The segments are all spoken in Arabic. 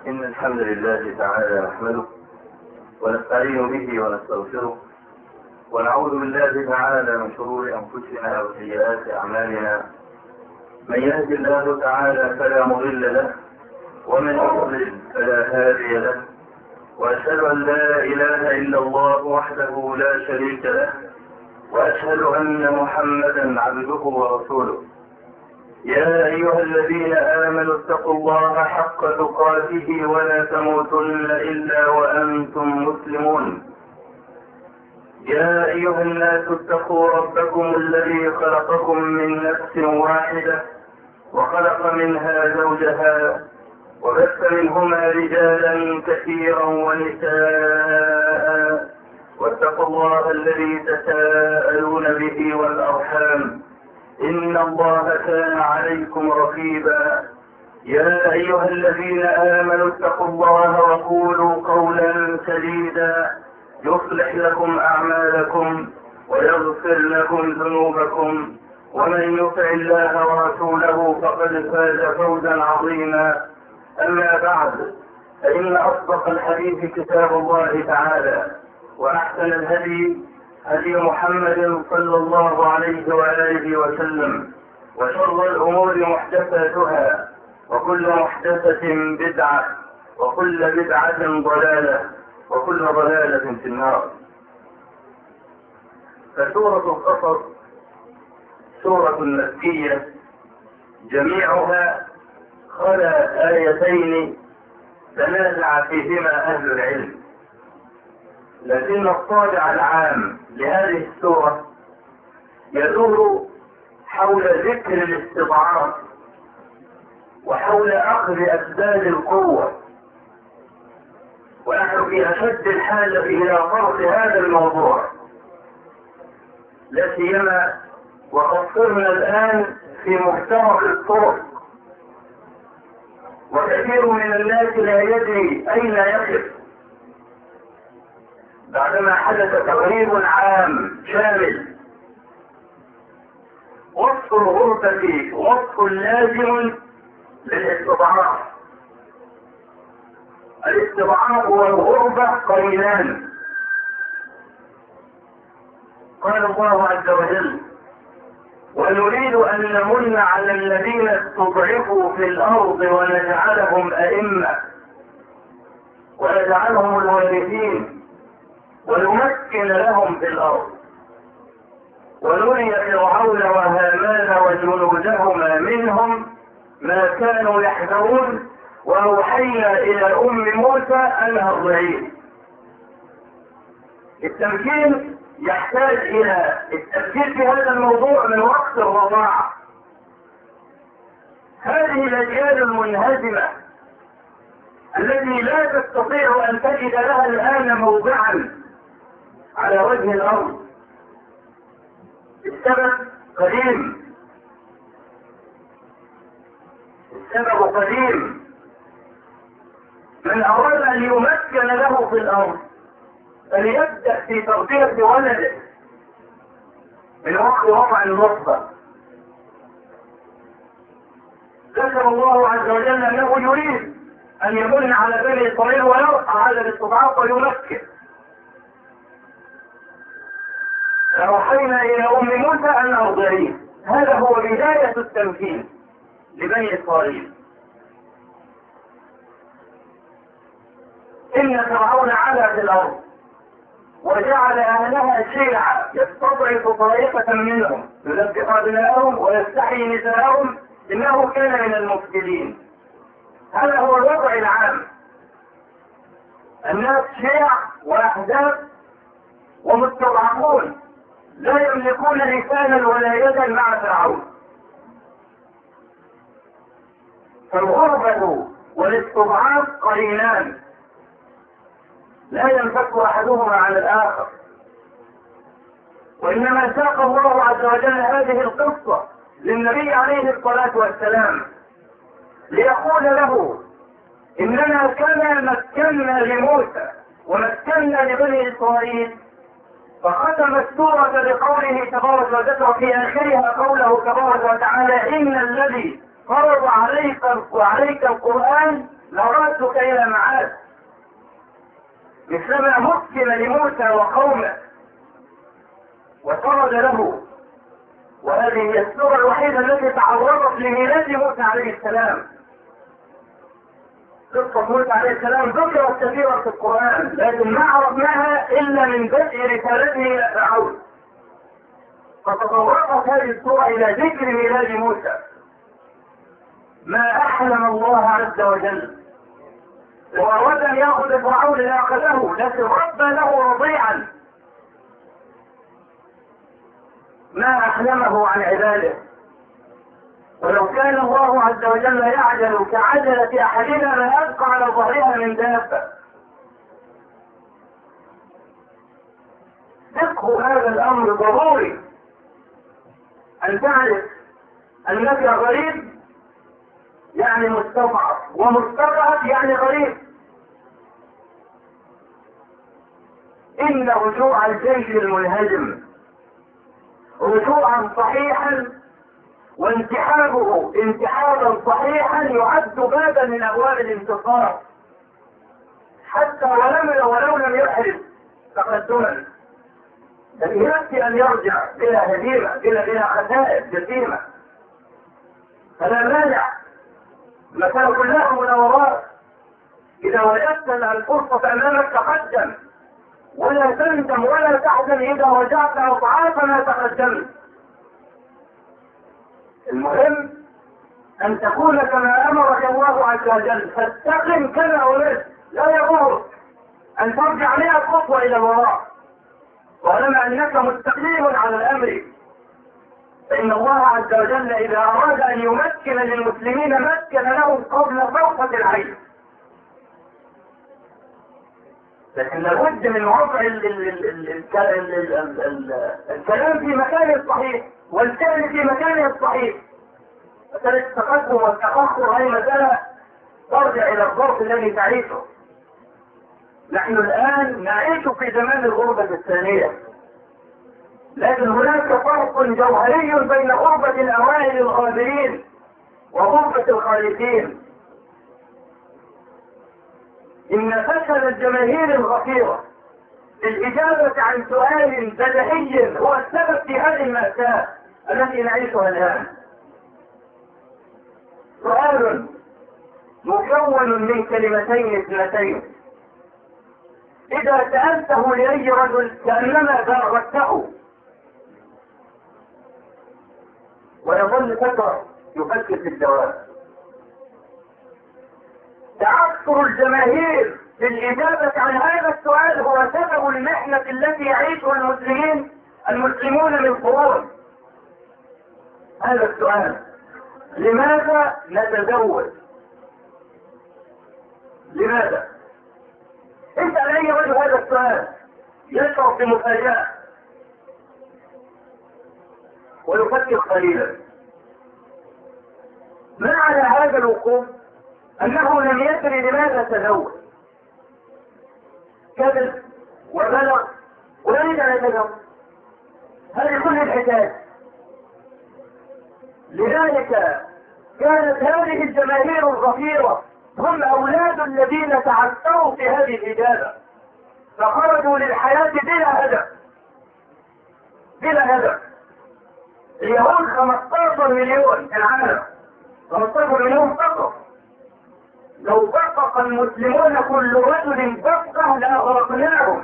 إن الحمد لله تعالى نحمده ونستعين به ونستغفره ونعوذ بالله تعالى من شرور أنفسنا وسيئات أعمالنا. من يهد الله تعالى فلا مضل له ومن يضلل فلا هادي له، وأشهد أن لا إله إلا الله وحده لا شريك له، وأشهد أن محمدا عبده ورسوله. يا أيها الذين آمنوا اتقوا الله حق تقاته ولا تموتن إلا وأنتم مسلمون. يا أيها الناس اتقوا ربكم الذي خلقكم من نفس واحدة وخلق منها زوجها وبث منهما رجالا كثيرا ونساء، واتقوا الله الذي تساءلون به والأرحام إن الله كان عليكم رقيبا. يا أيها الذين آمنوا اتقوا الله وقولوا قولا سديدا يصلح لكم أعمالكم ويغفر لكم ذنوبكم، ومن يطع الله ورسوله فقد فاز فوزا عظيما. أما بعد، فإن أصدق الحديث كتاب الله تعالى، وأحسن الهدي هدي محمد صلى الله عليه وآله وسلم، وشر الأمور محدثاتها، وكل محدثة بدعة، وكل بدعة ضلالة، وكل ضلالة في النار. فسورة القصص سورة مكية جميعها خلا آيتين تنازع فيهما أهل العلم، لكن الطابع العام لهذه السورة يدور حول ذكر الاستضعاف وحول أخذ أسباب القوة، ونحن في أشد الحاجة إلى طرح هذا الموضوع، لا سيما وقد صرنا الآن في مفترق الطرق، وكثير من الناس لا يدري أين يقف بعدما حدث تغيير عام شامل. وصف الغربة وصف لازم للاستضعاف. الاستضعاف والغربة قرينان. قال الله عز وجل: ونريد أن نمن على الذين استضعفوا في الأرض ونجعلهم أئمة ونجعلهم الوارثين ونمكن لهم في الأرض ونري فرعون وهامان وجنودهما منهم ما كانوا يحذرون وأوحينا إلى أم موسى أن أرضعيه. التمكين يحتاج إلى التفكير في هذا الموضوع من وقت الرضاعة. هذه الأجيال المنهزمة التي لا تستطيع أن تجد لها الآن موضعا على وجه الأرض، السبب قديم. السبب قديم. من أراد أن يمكن له في الأرض فليبدأ في تربية ولده من وقت وضع النطفة. ذكر الله عز وجل أنه يريد أن يمن على بني إسرائيل ويرفع على الاستضعاف ويمكن. فأوحينا إلى أم موسى أن أرضعيه. هذا هو بداية التمكين لبني إسرائيل. إن فرعون علا في الأرض وجعل أهلها شيعا يستضعف طائفة منهم يذبح أبناءهم ويستحيي نساءهم إنه كان من المفسدين. هذا هو الوضع العام. الناس شيع وأحزاب ومستضعفون لا يملكون لسانا ولا يدا مع فرعون. فالغربة والاستضعاف قرينان لا ينفك أحدهما عن الآخر، وإنما ساق الله عز وجل هذه القصة للنبي عليه الصلاة والسلام ليقول له: إننا كما مكنا لموسى ومكنا لبني إسرائيل. فختم السورة بقوله تبارك وتعالى في آخرها قوله تبارك وتعالى: إن الذي فرض عليك القرآن لردك إلى معاد، مثلما مكن لموسى وقومه وطرد له. وهذه هي السورة الوحيدة التي تعرضت لميلاد موسى عليه السلام. قصة موسى عليه السلام ذكرت كثيرا في القرآن، لكن ما عرفناها إلا من بدء رسالته إلى فرعون، فتطرقت هذه السورة إلى ذكر ميلاد موسى. ما أحلم الله عز وجل، وأراد أن يأخذ فرعون لأخذه، لكن ربى له رضيعا ما أحلمه عن عباده. ولو كان الله عز وجل يعجل كعجلة أحدنا ما أبقى على ظهرها من دابة. فقه هذا الأمر ضروري، أن تعرف أنك غريب يعني مستضعف، ومستضعف يعني غريب. إن رجوع الجيش المنهزم رجوعا صحيحا، وانتحابه انتحابا صحيحا يعد بابا من ابواب الانتصار، حتى ولو لم يحرز تقدما. بل يكفي ان يرجع بلا هزيمه، بلا خسائر جسيمه، فلا مانع. المسألة كلها مناورات. اذا وجدت الفرصه امامك تقدم، ولا تندم ولا تحزن اذا رجعت اضعاف ما تقدمت. المهم ان تكون كما امرك الله عز وجل، فاستقم كما امرت. لا يضرك ان ترجع 100 خطوه الى الوراء، طالما انك مستقيم على الامر. فان الله عز وجل اذا اراد ان يمكن للمسلمين مكن لهم قبل طرفه العين. لكن لابد من وضع الكلام في مكانه الصحيح، والفعل في مكانه الصحيح. مسألة التقدم والتأخر هي مسألة ترجع إلى الظرف الذي تعيشه. نحن الآن نعيش في زمان الغربة الثانية، لكن هناك فرق جوهري بين غربة الأوائل الغابرين وغربة الخالدين. إن فشل الجماهير الغفيرة في الإجابة عن سؤال بديهي هو السبب في هذه المأساة التي نعيشها الآن. سؤال مكون من كلمتين اثنتين، إذا سألته لأي رجل كأنما بلغته، ويظل فترة يفكر في الجواب. تعثر الجماهير في الإجابة عن هذا السؤال هو سبب المحنة التي يعيشها المسلمون من قرون. هذا السؤال: لماذا نتزوج؟ لماذا؟ اسأل أي رجل هذا السؤال يشعر بمفاجأة ويفكر قليلا. ما على هذا الوقوف أنه لم يدري لماذا تزوج، كذب وبلغ ويريد أن يتزوج. هذه كل الحكاية. لذلك كانت هذه الجماهير الغفيرة هم أولاد الذين تعثروا في هذه الإجابة، فخرجوا للحياة بلا هدف. بلا هدف. اليهود 15 مليون في العالم، 15 مليون فقط. لو بقق المسلمون كل رجل بقه لأغرقناهم.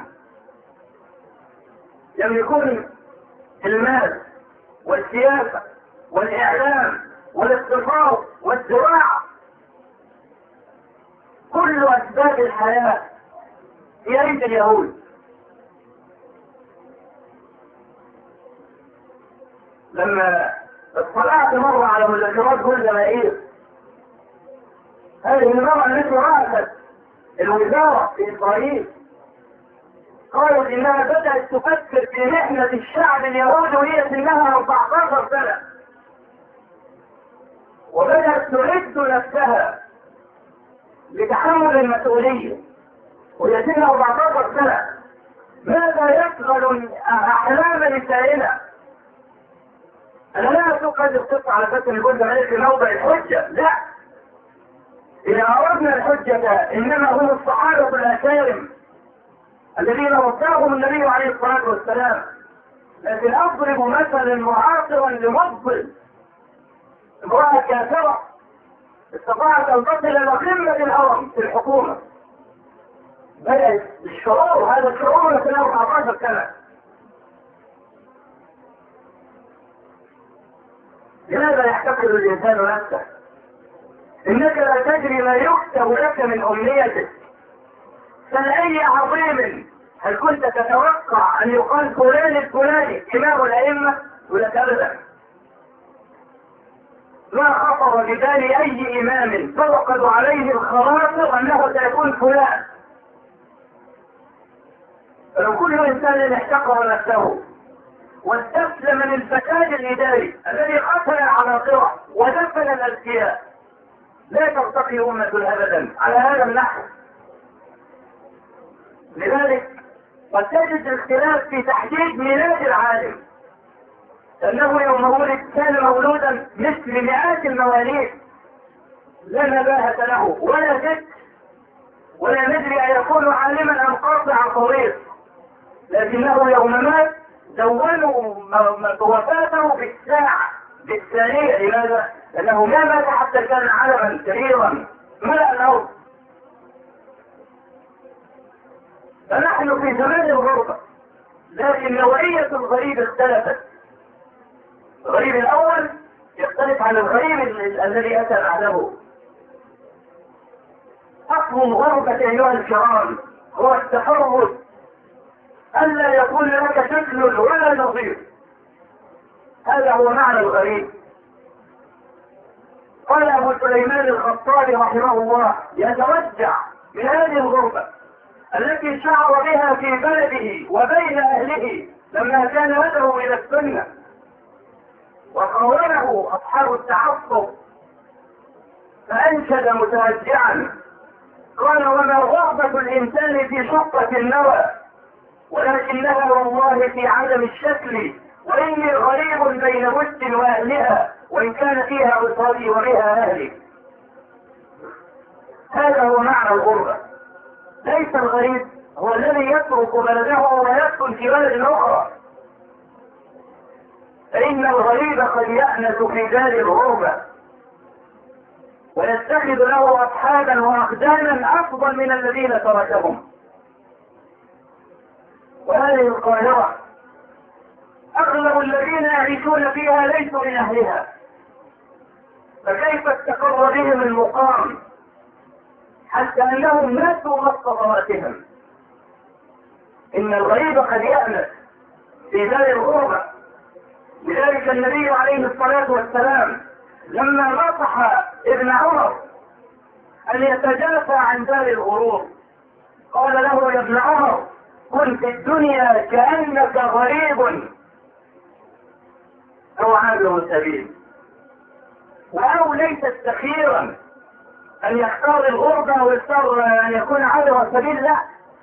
يملكون المال والسياسة والإعلام والاقتصاد والزراعة، كل أسباب الحياة في أيدي اليهود. لما اطلعت مرة على مذكرات جولدا مائير، هذه المرأة التي رأست الوزارة في إسرائيل، قالت إنها بدأت تفكر في محنة الشعب اليهودي وهي سنها 14 سنة، وبدأت تعد نفسها لتحمل المسؤولية وهي سنها 14 سنة. ماذا يشغل أحلام نسائنا؟ أنا لا أسوق هذه القصة على فكرة جولدا مائير في موضع الحجة، لا، إذا أردنا الحجة إنما هم الصحابة الأكارم الذين وصاهم النبي عليه الصلاة والسلام. لكن أضرب مثلا معاصرا لمفضل، امرأة كافرة استطاعت أن تصل إلى قمة الهرم في الحكومة، بدأت الشعور، هذا الشعور في 14 سنة. لماذا يحتقر الإنسان نفسه؟ إنك لا تدري ما يكتب لك من أمنيتك. فلأي عظيم هل كنت تتوقع أن يقال فلان الفلاني إمام الأئمة؟ ولك أبدا. ما خطر ببال أي إمام توقد عليه الخواطر أنه سيكون فلان. فلو كل إنسان احتقر نفسه واستسلم للفساد الإداري الذي قتل العناصر ودفن الأذكياء، لا ترتقي أمة أبدا على هذا النحو. لذلك قد تجد الاختلاف في تحديد ميلاد العالم، لأنه يوم ولد كان مولودا مثل مئات المواليد لا نباهة له ولا ذكر، ولا ندري أيكون عالما أم قاطع طريق، لكنه يوم مات دونوا وفاته بالساعة بالثانية. لماذا؟ لأنه ما مات حتى كان علما كبيرا ملأ الأرض. فنحن في زمان الغربة، لكن نوعية الغريب اختلفت. الغريب الأول يختلف عن الغريب الذي أتى بعده. أصل الغربة أيها الكرام هو التفرد، ألا يكون لك شكل ولا نظير. هذا هو معنى الغريب. قال أبو سليمان الخطابي رحمه الله يتوجع من هذه الغربة التي شعر بها في بلده وبين أهله لما كان يدعو إلى السنة وقاومه أصحاب التعصب، فأنشد متوجعا قال: وما رغبة الإنسان في شقة النوى ولكنها والله في عدم الشكل، وإني غريب بين مد وأهلها وإن كان فيها عصابي وبها أهلي. هذا هو معنى الغربة. ليس الغريب هو الذي يترك بلده ويسكن في بلد أخرى، فإن الغريب قد يأنس في دار الغربة ويتخذ له أصحابا وأخدانا أفضل من الذين تركهم. وهذه القاهرة أغلب الذين يعيشون فيها ليسوا من أهلها، فكيف استقر بهم المقام حتى أنهم ماتوا وسط ضواتهم؟ إن الغريب قد يأنس في دار الغربة. لذلك النبي عليه الصلاة والسلام لما نصح ابن عمر أن يتجافى عن دار الغرور قال له: يا ابن عمر كن في الدنيا كأنك غريب أو عابر سبيل. ولو ليست سخيرا أن يختار الغربة ويختار أن يكون عابر سبيل، لا،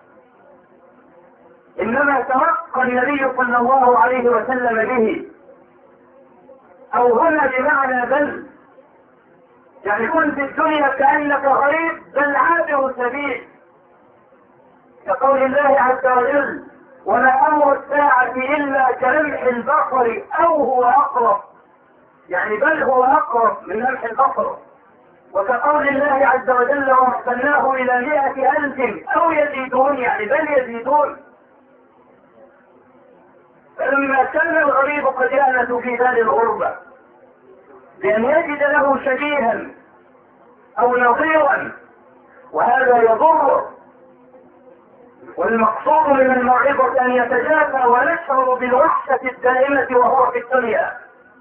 إنما ترقى النبي صلى الله عليه وسلم به. أو هنا بمعنى بل، يعني كن في الدنيا كأنك غريب بل عابر سبيل، كقول الله عز وجل: وما أمر الساعة إلا كلمح البصر أو هو أقرب، يعني بل هو أقرب من لمح البصر. وكقول الله عز وجل: وارسلناه إلى 100,000 أو يزيدون، يعني بل يزيدون. فلما كان الغريب قد يأنس في دار الغربة بأن يجد له شبيها أو نظيرا، وهذا يضر. والمقصود من الموعظة أن يتجافى ونشعر بالوحشة الدائمة وهو في الدنيا.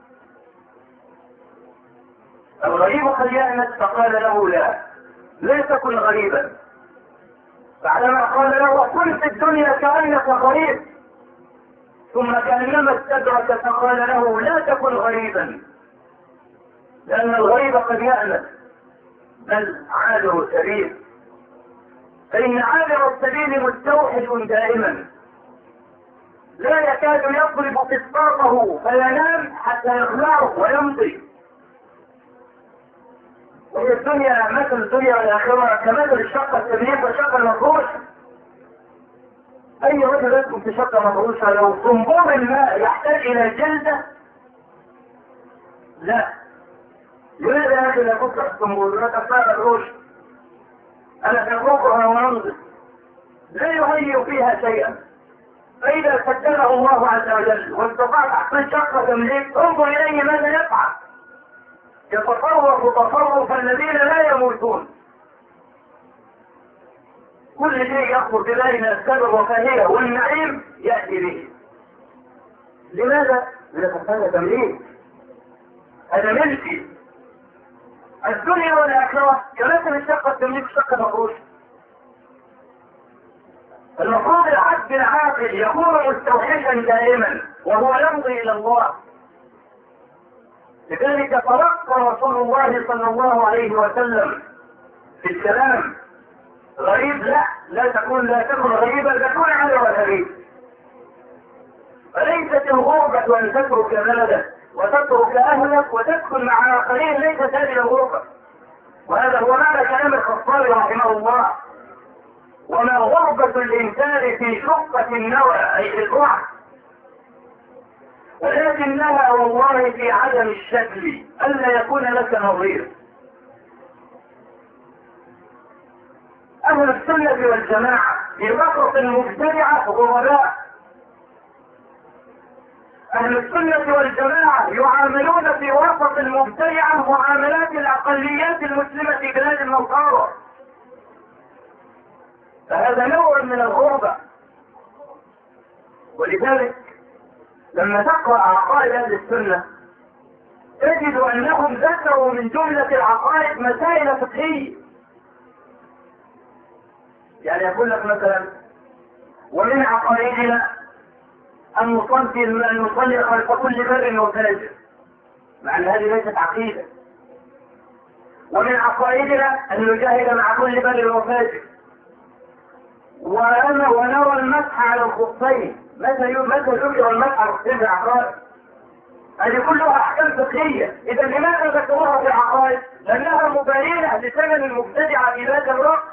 الغريب قد يأنس فقال له: لا تكن غريبا. بعدما قال له: كن في الدنيا كأنك غريب، ثم كأنما استدرك فقال له: لا تكن غريبا، لأن الغريب قد يأنس بل عابر سبيل. فإن عابر السبيل مستوحش دائما لا يكاد يضرب قسطاطه فينام حتى يخلعه ويمضي. وهي الدنيا مثل الدنيا والآخرة كمثل الشقة التمليك والشقة المفروشة. أي رجل يدخل في شقة مفروشة لو صنبور الماء يحتاج إلى جلدة؟ لا. لماذا هذا لا تطلع الصنبور؟ لا تطلع الروش. أنا تفوقها وأنظر لا يهيئ فيها شيئا. فإذا قدره الله عز وجل واستطاع تحصيل شقة تمليك انظر إليه ماذا يفعل. يتصرف تصرف الذين لا يموتون. كل شيء يخطر ببالنا السبب والفاهية والنعيم يأتي به. لماذا؟ لأن هذا تمليك، هذا ملكي. الدنيا والآخرة كمثل الشقة التمليك شقة مفروشة. المفروض العبد العاقل يكون مستوحشا دائما وهو يمضي إلى الله. لذلك تلقى رسول الله صلى الله عليه وسلم في الكلام غريب. لا تكون غريبا، تكون على غريب. فليست الغربة أن تترك بلدك وتترك أهلك وتسكن مع آخرين، ليست هذه الغربة. وهذا هو معنى كلام الخطابي رحمه الله: وما غربة الإنسان في شقة النوى أي في الروح، ولكنها والله في عدم الشكل ألا يكون لك نظير. أهل السنة والجماعة في وسط المبتدعة غرباء. أهل السنة والجماعة يعاملون في وسط المبتدعة معاملات الأقليات المسلمة في بلاد النصارى. فهذا نوع من الغربة. ولذلك لما تقرأ عقائد أهل السنة تجد أنهم ذكروا من جملة العقائد مسائل فقهية. يعني يقول لك مثلا: ومن عقائدنا أن نصلي خلف كل بر وفاجر، مع أن هذه ليست عقيدة. ومن عقائدنا أن نجاهد مع كل بر وفاجر، ونرى المسح على الخفين. متى ذكر المسح على الخفين في العقائد؟ هذه كلها أحكام فقهية. إذا لماذا ذكروها في العقائد؟ لأنها مبينة لثمن المبتدعة في ذات الوقت.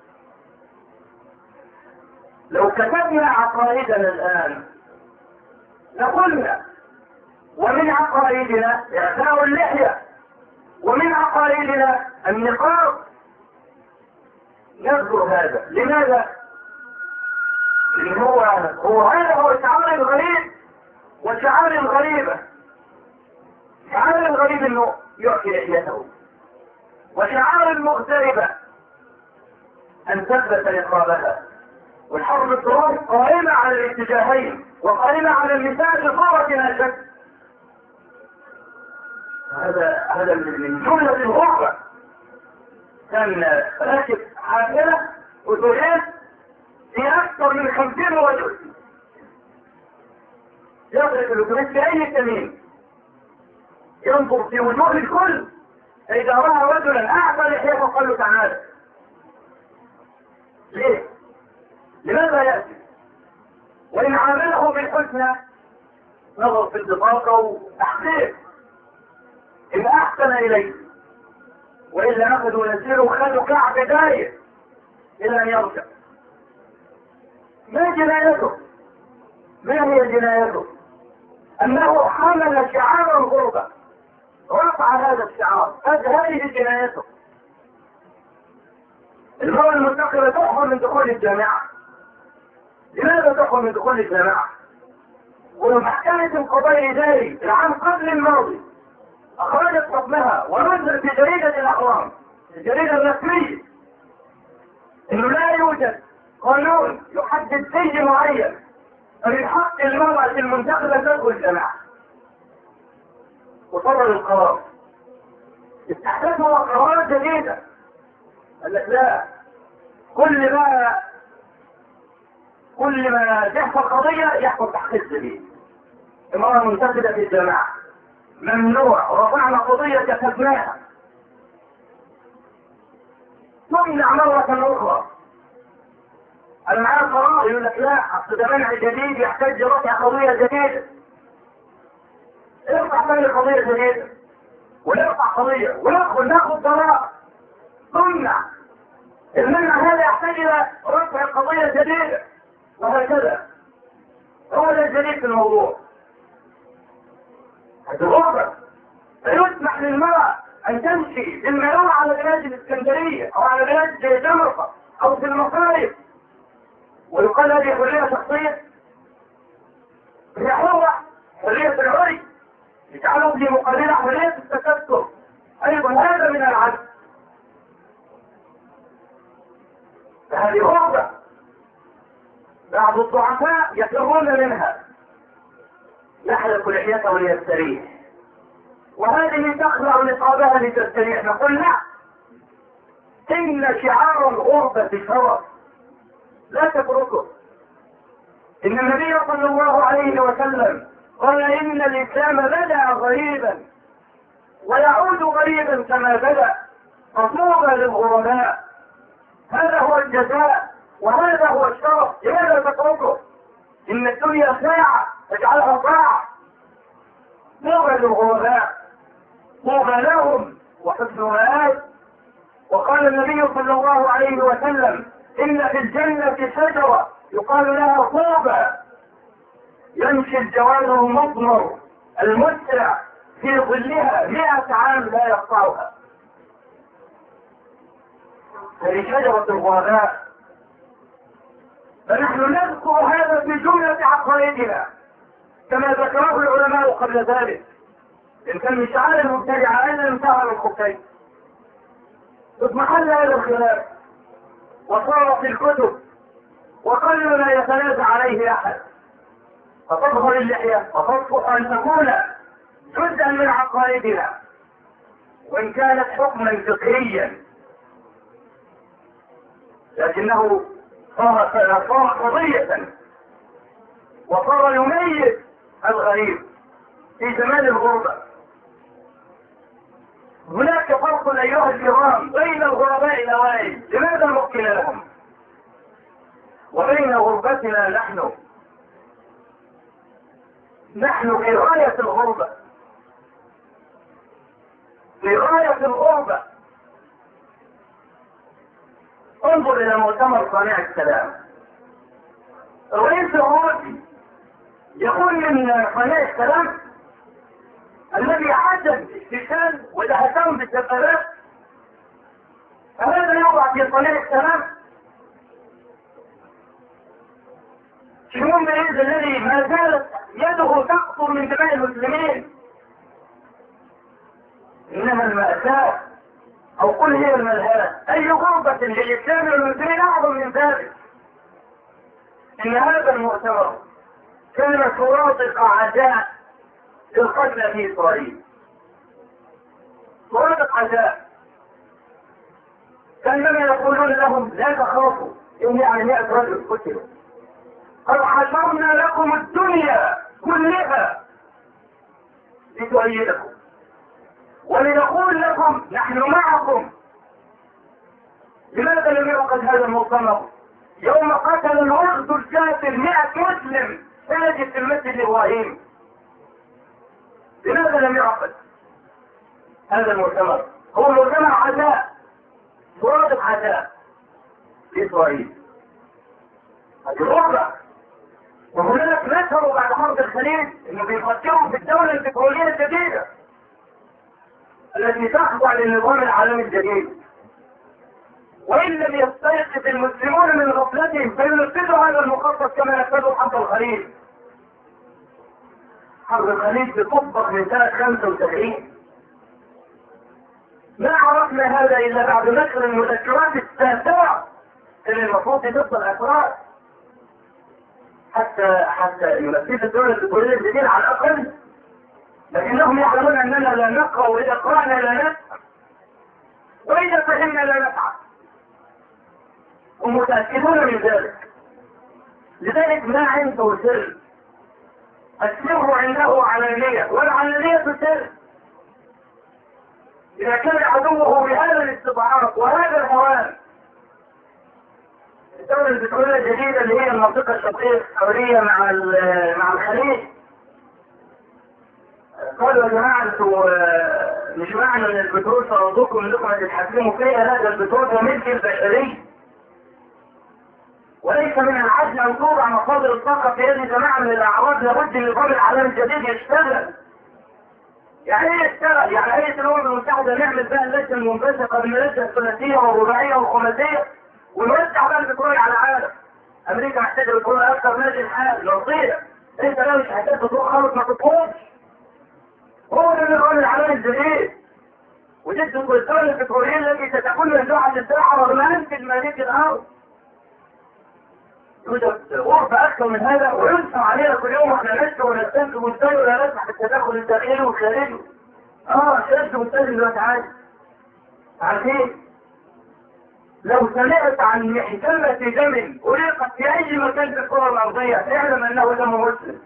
لو كتبنا عقائدنا الآن لقلنا: ومن عقائدنا إعفاء اللحية، ومن عقائدنا النقاب. نذكر هذا. لماذا؟ هذا هو شعار الغريب وشعار الغريبة. شعار الغريب انه يعطي لحيته، وشعار المغتربة ان تثبت نقابها. والحرب التراب قائمة على الاتجاهين، وقائمة على النساء بصورة لا شك. هذا من جملة الغربة. كان راكب حافلة وزوجات في أكثر من 50 رجل، يضرب الأتوبيس بأي سمين، ينظر في وجوه الكل، فإذا رأى رجلا أعطى لحيته قال له: تعالى. ليه؟ لماذا يأتي؟ وإن عامله بالحسنى نظر في البطاقة وتحقيق، إن أحسن إليه، وإلا أخذوا نسيره خذوا كعب داير إلى أن يرجع. ما جنايته؟ ما هي جنايته؟ أنه حمل شعار الغربة، رفع هذا الشعار. هذه جنايته. المرأة المنتقبة تحرم من دخول الجامعة. لماذا تحرم من دخول الجامعة؟ ومحكمة القضاء الإداري العام قبل الماضي أخرجت حكمها ونزل في جريدة الأهرام، الجريدة الرسمية، إنه لا يوجد قانون يحدد سن معين فمن حق المرأة المنتخبة تدخل الجامعة. وصدر القرار استحدثوا قرارات جديدة. قال لك: لا، كل ما تحصل قضية يحصل تحقيق جديد. المرأة منتخبة في الجامعة ممنوع، رفعنا قضية كتبناها، تمنع مرة أخرى. أنا معاه قرار يقول لك: لا، أصل ده منع جديد يحتاج رفع قضية جديدة. ارفع ثاني قضية جديدة. ونرفع قضية وندخل ناخد براءة نمنع. المنع هذا يحتاج إلى رفع قضية جديدة، وهكذا هو ده الجديد في الموضوع. الغربة فيسمح للمرأة أن تمشي بالمرأة على بلاد الإسكندرية أو على بلاد جمرة أو في المصارف، ويقال هذه حرية شخصية، هي حرة، حرية العري، يجعلوا في مقابلة حرية التكسر، أيضا هذا من العدل. فهذه غربة بعض الضعفاء يفرون منها، يحلق لحيته ليستريح، وهذه تخلع نقابها لتستريح. نقول لا، إن شعار الغربة شرف لا تتركه. إن النبي صلى الله عليه وسلم قال إن الإسلام بدأ غريبا ويعود غريبا كما بدأ، فطوبى للغرباء. هذا هو الجزاء وهذا هو الشرف. لماذا تتركه؟ إن الدنيا ساعة تجعلها ساعة. طوبى للغرباء، طوبى لهم وحسن مآب. وقال النبي صلى الله عليه وسلم إن في الجنة شجرة يقال لها طوبى، يمشي الجواد المضمر المسرع في ظلها 100 عام لا يقطعها. هذه شجرة الغرباء. فنحن نذكر هذا في جملة عقائدنا كما ذكره العلماء قبل ذلك. إن كان من شعائر المبتدعة أين انتهى الخفين؟ اضمحل هذا الخلاف وصارت الكتب وقل ما يتنازع عليه أحد، فتظهر اللحية وتصبح أن تكون جزءا من عقائدنا وإن كانت حكما فقهيا، لكنه صار قضية وصار يميز الغريب في زمان الغربة. هناك فرق أيها الكرام بين الغرباء الأوائل، لماذا نمكن لهم، وبين غربتنا نحن في غاية الغربة، في غاية الغربة. انظر إلى مؤتمر صانع السلام. الرئيس الروسي يقول من صانع السلام الذي عدم استشهاد ودهسهم بالسفارات، فهذا يوضع في صانع السلام. شمون بن الذي ما زالت يده تقطر من دماء المسلمين. إنما المأساة أو قل هي الملهاة، أي غربة للإسلام والمسلمين أعظم من ذلك. إن هذا المؤتمر كان سرادق عداء للقتلى في إسرائيل، سرادق عداء. كانما يقولون لهم لا تخافوا، إني على 100 رجل قتلوا، قد حشرنا لكم الدنيا كلها لتؤيدكم ولنقول لكم نحن معكم. لماذا لم يعقد هذا المؤتمر يوم قتل الوفد الكافر 100 مسلم ساجد في المسجد الإبراهيمي؟ لماذا لم يعقد هذا المؤتمر؟ هو مؤتمر عداء، سرادق عداء في إسرائيل. هذه الغربة. وهناك نشروا بعد حرب الخليج انه بيفكروا في الدولة البترولية الجديدة التي تخضع للنظام العالمي الجديد. وإن لم يستيقظ المسلمون من غفلتهم فينفذوا هذا المخطط كما نفذوا حرب الخليج. حرب الخليج بتطبق من سنة 75. ما عرفنا هذا إلا بعد نشر المذكرات التاسعة اللي المفروض ضد الأسرار حتى ينفذ الدولة البترولية الجديدة على الأقل. لكنهم يعلمون أننا لا نقرأ، وإذا قرأنا لا نفهم، وإذا فهمنا لا نفعل، ومتأكدون من ذلك. لذلك ما عنده سر، السر عنده علانية، والعلانية سر. إذا كان عدوه بهذا الاستضعاف وهذا الهوان، الدولة البترولية الجديدة اللي هي المنطقة الشرقية السعودية مع الخليج، قالوا يا جماعة انتوا مش معنى ان البترول صندوقكم انكم تتحكموا فيها، لا، ده البترول ده ملك البشريه، وليس من العدل ان توضع مصادر الطاقه في يد جماعه من الاعراض. لابد ان النظام العالمي الجديد يشتغل. يعني ايه يشتغل؟ يعني هيئه الامم المتحده نعمل بقى اللجنه المنبثقه بالملاذ الثلاثيه والرباعيه والخماسيه ونوزع بقى البترول على العالم. امريكا محتاجه بترول اكثر ماشي الحال نصيحه. انت لو مش محتاج بترول خالص ما تطلبش. هو ده النظام العالمي الجديد. وجدت الدول البتروليه التي ستكون ممنوعه للزراعه رغم انف المالك الارض. يوجد غرفه اكثر من هذا وينصب علينا كل يوم واحنا نشكو ونستنكر ونستنكر ولا نسمح بالتدخل الداخلي والخارجي. شد مستلزم دلوقتي عادي. عارفين؟ لو سمعت عن محكمة دم أريقت في أي مكان في الكرة الأرضية اعلم أنه دم مسلم.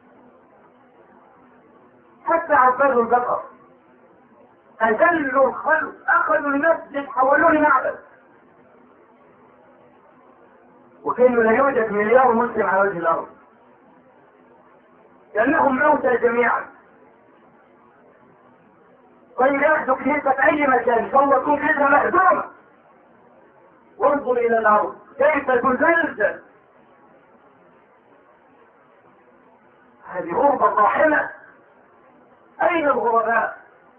حتى عباد البقر أذلوا الخلق، أخذوا المسجد حولوه لمعبد. وكأنه لا يوجد مليار مسلم على وجه الأرض، كأنهم موتى جميعا. طيب ياخذوا كنيسة في أي مكان، إن شاء الله تكون كنيسة مهدومة. وانظر إلى الأرض كيف تزلزل. هذه غربة طاحنة. أين الغرباء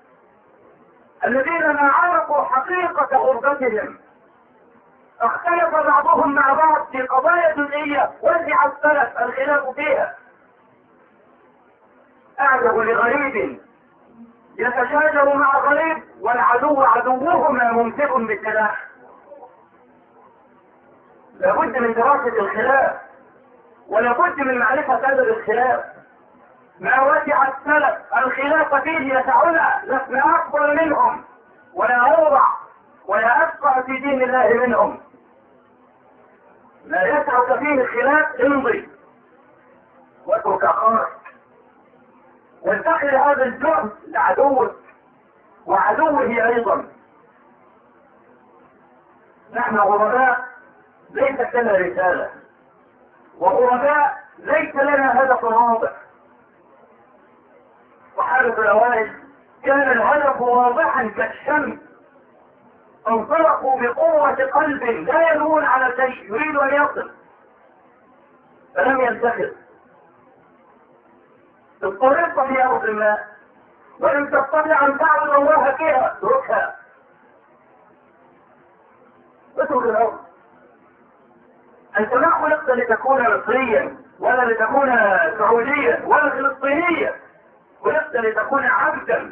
الذين ما عرفوا حقيقة غربتهم؟ اختلف بعضهم مع بعض في قضايا جزئية وسع السلف الخلاف فيها. أعجب لغريب يتشاجر مع غريب والعدو عدوهما ممسك بالسلاح. لابد من دراسة الخلاف ولابد من معرفة هذا الخلاف. ما وسع السلف الخلاف فيه يسعنا، لسنا أكبر منهم ولا أوضع ولا أفقه في دين الله منهم. لا يسعك فيه الخلاف امضي واترك أخاك وانتقل هذا الجهد لعدوك وعدوه أيضا. نحن غرباء ليست لنا رسالة، وغرباء ليس لنا هدف واضح. وحالة الأوائل كان الهدف واضحا كالشمس، انطلقوا بقوة قلب لا يلوون على شيء، يريد أن يصل فلم ينتخب. اضطررت في أرض الله ولم تستطع أن تعبد الله فيها، اتركها، اترك الأرض. أنت ما خلقت لتكون مصريا ولا لتكون سعوديا ولا فلسطينيا، خلقت لتكون عبدا.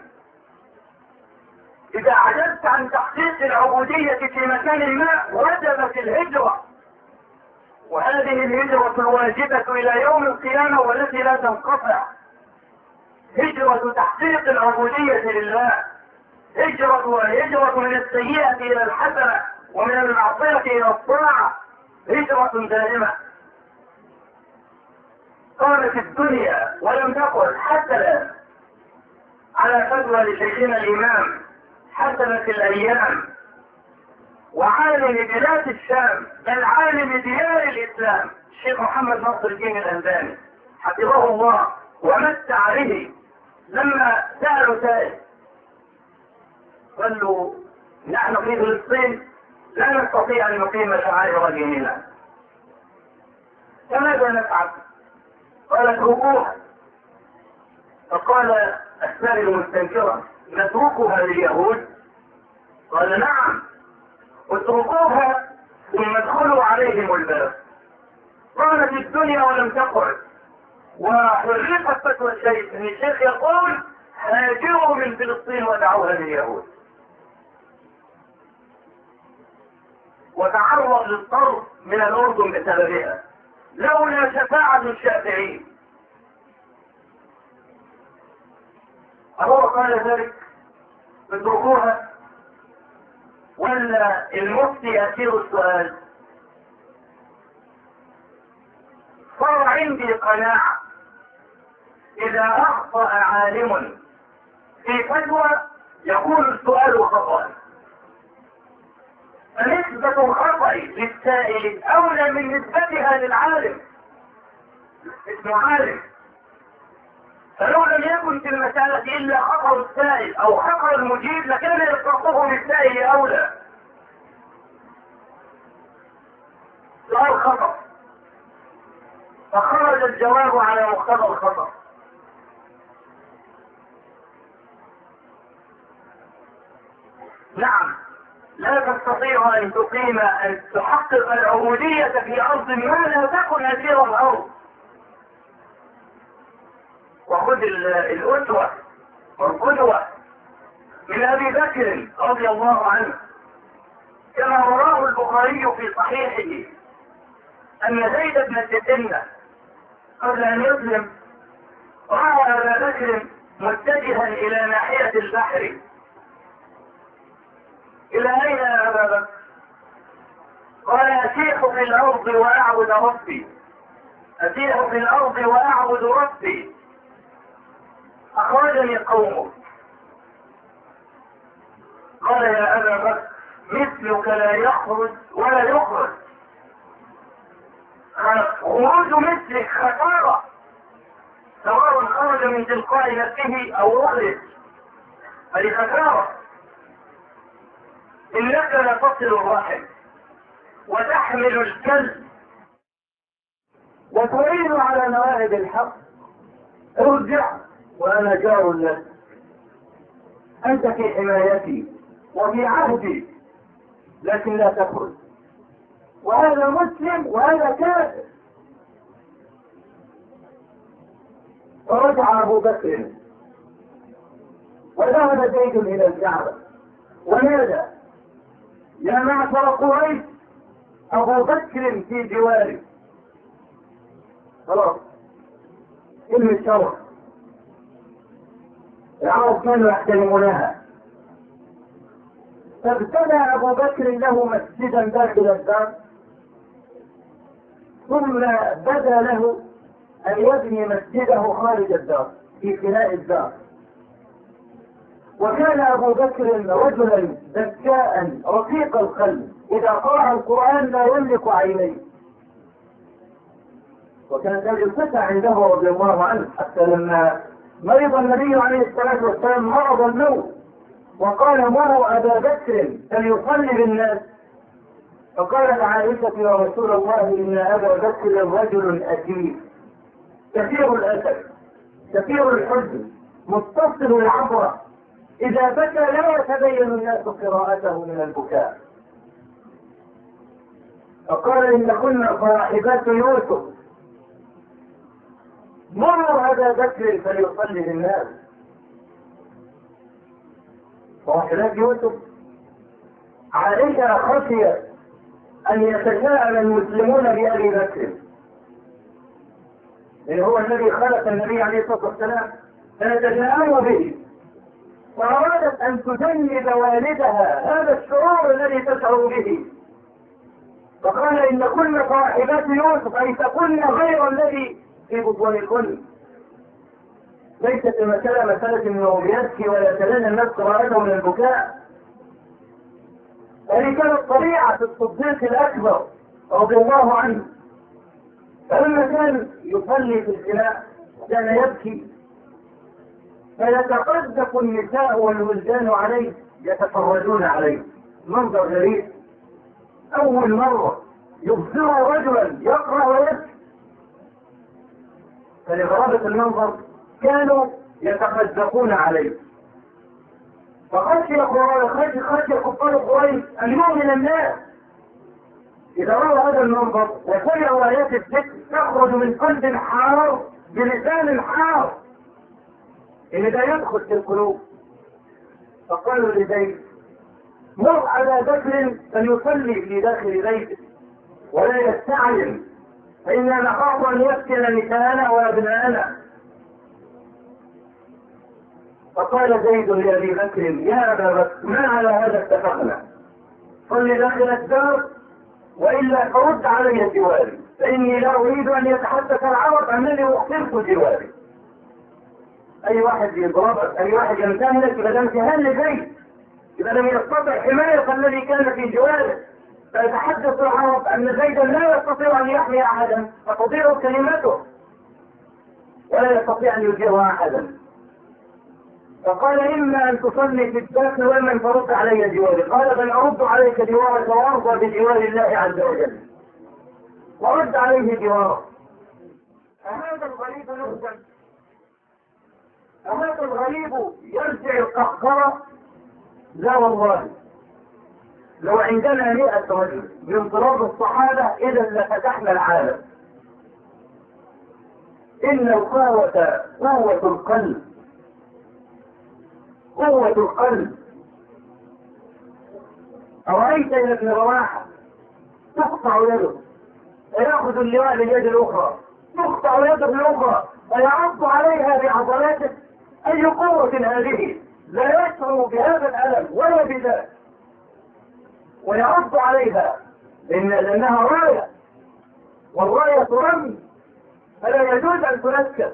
إذا عجزت عن تحقيق العبودية في مكان ما وجبت الهجرة، وهذه الهجرة الواجبة إلى يوم القيامة والتي لا تنقطع. هجرة تحقيق العبودية لله، هجرة من السيئة إلى الحسنة ومن المعصية إلى الطاعة، هجرة دائمة. قامت الدنيا ولم تقل حتى الآن على فتوى لشيخنا الإمام حسنة الأيام وعالم بلاد الشام بل عالم ديار الإسلام الشيخ محمد ناصر الدين الألباني حفظه الله ومتع به. لما سألوا سائل قالوا نحن في فلسطين لا نستطيع أن نقيم شعائر ديننا، فماذا نفعل؟ قال اتركوها. فقال السائل المستنكرة نتركها لليهود؟ قال نعم، اتركوها ثم ادخلوا عليهم الباب. قامت الدنيا ولم تقعد وحرقت فتوى الشيخ ان الشيخ يقول هاجروا من فلسطين ودعوها لليهود، وتعرض للطرد من الاردن بسببها لولا شفاعة الشافعي. أهو قال ذلك اتركوها؟ ولا المفتي يأثير السؤال؟ صار عندي قناعة إذا أخطأ عالم في فتوى يكون السؤال خطأ، فنسبة الخطأ للسائل أولى من نسبتها للعالم. اسمه عالم. فلو لم يكن في المسألة إلا خطر السائل أو خطر المجيب لكان إطلاقه للسائل أولى. سؤال خطر فخرج الجواب على مقتضى الخطر. نعم، لا تستطيع أن تقيم أن تحقق العبودية في أرض ما لا تكن أسير الأرض. وخذ الأسوة والقدوة من أبي بكر رضي الله عنه، كما رواه البخاري في صحيحه أن زيد بن الجدنة قبل أن يسلم رأى أبا بكر متجها إلى ناحية البحر. إلى أين يا أبا بكر؟ قال أسيح في الأرض وأعبد ربي، أسيح في الأرض وأعبد ربي، أخرجني قومه. قال يا أبا بكر مثلك لا يخرج ولا يخرج، خروج مثلك خسارة، سواء خرج من تلقاء نفسه أو أخرج، هذه خسارة. إنك لتصل الرحم وتحمل الكلب وتعين على نواهب الحق. ارجع وأنا جار لك، أنت في حمايتي وفي عهدي، لكن لا تخرج. وهذا مسلم وهذا كافر. فرجع أبو بكر وذهب زيد إلى الكعبة ونادى يا معشر قريش أبو بكر في جواري. خلاص كلمة شرف العرب كانوا يحترمونها. فابتدى أبو بكر له مسجدا داخل الدار، ثم بدا له أن يبني مسجده خارج الدار في فناء الدار. وكان أبو بكر رجلا ذكاء رقيق القلب، إذا قرأ القرآن لا يملك عينيه، وكانت هذه الصفة عنده رضي الله عنه، حتى لما مرض النبي عليه الصلاة والسلام مرض الموت وقال مروا أبا بكر فليصلي بالناس، فقالت عائشة يا رسول الله إن أبا بكر رجل أثيم كثير الأسف كثير الحزن متصل العبرة، إذا بكى لا يتبين الناس قراءته من البكاء. فقال إن كنا صاحبات يوسف مروا أبا بكر فليصلي بالناس. صاحبات يوسف. عائشة خشيت أن يتشاءم المسلمون بأبي بكر، لأن هو الذي خلق النبي عليه الصلاة والسلام، فيتشاءموا به، فأرادت أن تجنب والدها هذا الشعور الذي تشعر به. فقال إن كن صاحبات يوسف أي تكن غير الذي في بطونكن. ليست المسألة مسألة انه بيبكي ولا يتلين الناس قراءته من البكاء. هذه كانت طبيعة الصديق الأكبر رضي الله عنه، فلما كان يصلي في الفناء كان يبكي، فيتقذف النساء والولدان عليه يتفرجون عليه. منظر غريب، أول مرة يبصر رجلا يقرأ ويبكي، فلغرابة المنظر كانوا يتقذفون عليه. فخشي كفار قريش أن يؤمن الناس إذا رأوا هذا المنظر وسمعوا آيات الذكر تخرج من قلب حار بلسان حار، إن ده يدخل في القلوب. فقالوا لزيد مر على بكر فليصلي في داخل بيته ولا يستعجل، فإنا نخاف أن يفتن نساءنا وأبناءنا. فقال زيد لأبي بكر يا أبا بكر ما على هذا اتفقنا، صل داخل الدار وإلا فرد علي جواري، فإني لا أريد أن يتحدث العرب أنني أختلف جواري. أي واحد يضربك، أي واحد يمتهنك إذا لم تهل زيد، إذا لم يستطع حماية الذي كان في جواره، فيتحدث العرب أن زيدا لا يستطيع أن يحمي أحدا فتضيع كلمته. ولا يستطيع أن يجير أحدا. فقال إما أن تصلي في الداخل وإما أن ترد علي جواري. قال بل أرد عليك جوارك وأرضى بجوار الله عز وجل، ورد عليه جواره. أهذا الغريب يهزم؟ أهذا الغريب يرجع القهقرة؟ لا والله، لو عندنا 100 رجل من طلاب الصحابة إذا لفتحنا العالم. إن القوة قوة القلب، قوة القلب. أرأيت إن ابن رواحة تقطع يده فيأخذ اللواء باليد الأخرى، تقطع يده الأخرى فيعض عليها بعضلاته. أي قوة هذه؟ لا يشعر بهذا الألم ولا بذاك، ويعض عليها لأنها راية، والراية ترمي فلا يجوز أن تنكس.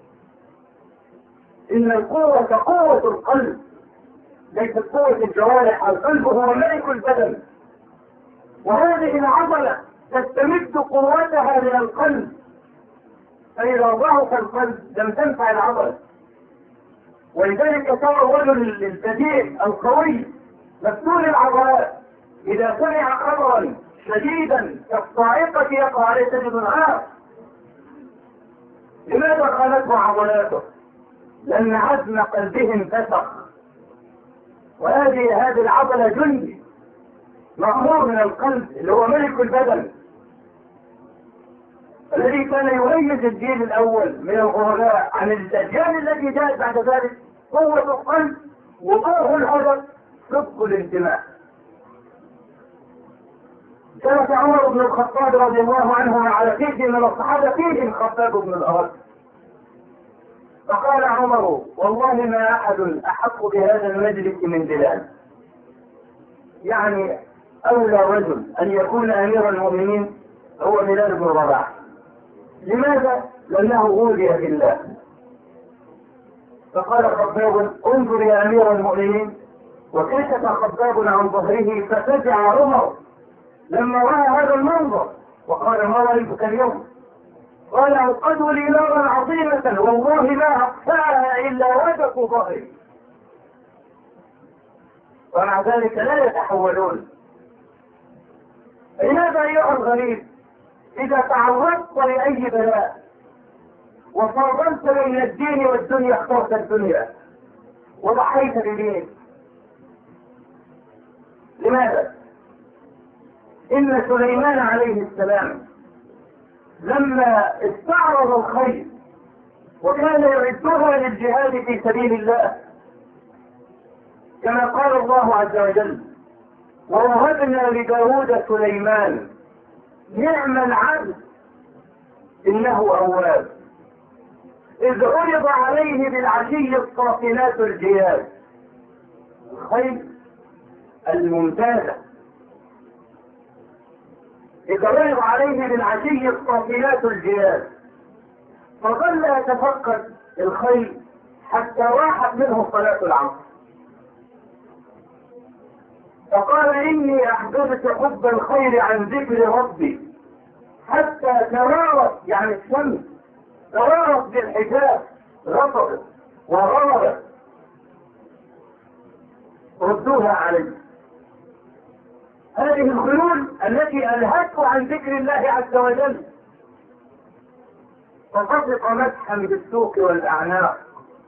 إن القوة قوة القلب ليست قوة الجوارح. القلب هو ملك البدن، وهذه العضلة تستمد قوتها من القلب، فإذا ضعف القلب لم تنفع العضلة. ولذلك ترى الرجل البديع القوي مفتول العضلات إذا سمع خبرا شديدا كالصاعقة يقع عليه سجد عار. لماذا خانته عضلاته؟ لأن عزم قلبه انفسخ. وهذه العضلة جندي مأمور من القلب اللي هو ملك البدن، الذي كان يميز الجيل الأول من الغرباء عن الأجيال التي جاءت بعد ذلك. قوة القلب، وضوح الهدف، صدق الانتماء. جلس عمر بن الخطاب رضي الله عنه على كيف من الصحابة فيهم خباب بن الأرض، فقال عمر والله ما أحد أحق بهذا المجلس من بلال. يعني أولى رجل أن يكون أمير المؤمنين هو بلال بن رباح. لماذا؟ لأنه أوذي بالله. فقال خباب انظر يا أمير المؤمنين، وكشف خباب عن ظهره ففزع عمر لما رأى هذا المنظر وقال ما رأيتك اليوم؟ قال أوقدوا لي نارا عظيمة والله ما أخفاها إلا وجك ظهري. ومع ذلك لا يتحولون. لماذا أيها الغريب إذا تعرضت لأي بلاء وفاضلت بين الدين والدنيا اخترت الدنيا وضحيت بدينك؟ لماذا؟ إن سليمان عليه السلام لما استعرض الخير وكان يعدها للجهاد في سبيل الله كما قال الله عز وجل ووهبنا لداود سليمان نعم العبد إنه أواب إذ عرض عليه بالعشي الصافنات الجياد. الخير الممتازة إذ عرض عليه بالعشي الصافنات الجياد، فظل يتفقد الخير حتى راحت منه صلاة العصر، فقال إني أحببت حب الخير عن ذكر ربي حتى ترارت، يعني الشمس ترارت بالحجاب، غطرت وغربت. ردوها علي. هذه الخيول التي ألهته عن ذكر الله عز وجل، فطفق مسحا بالسوق والأعناق،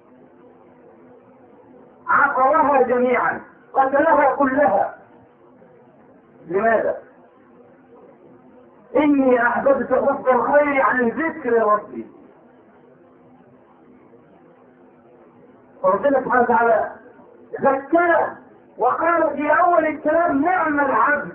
عقرها جميعا، قتلها كلها. لماذا؟ إني أحببت حب الخير عن ذكر ربي. فربنا سبحانه وتعالى ذكره وقال في أول الكلام نعم العبد.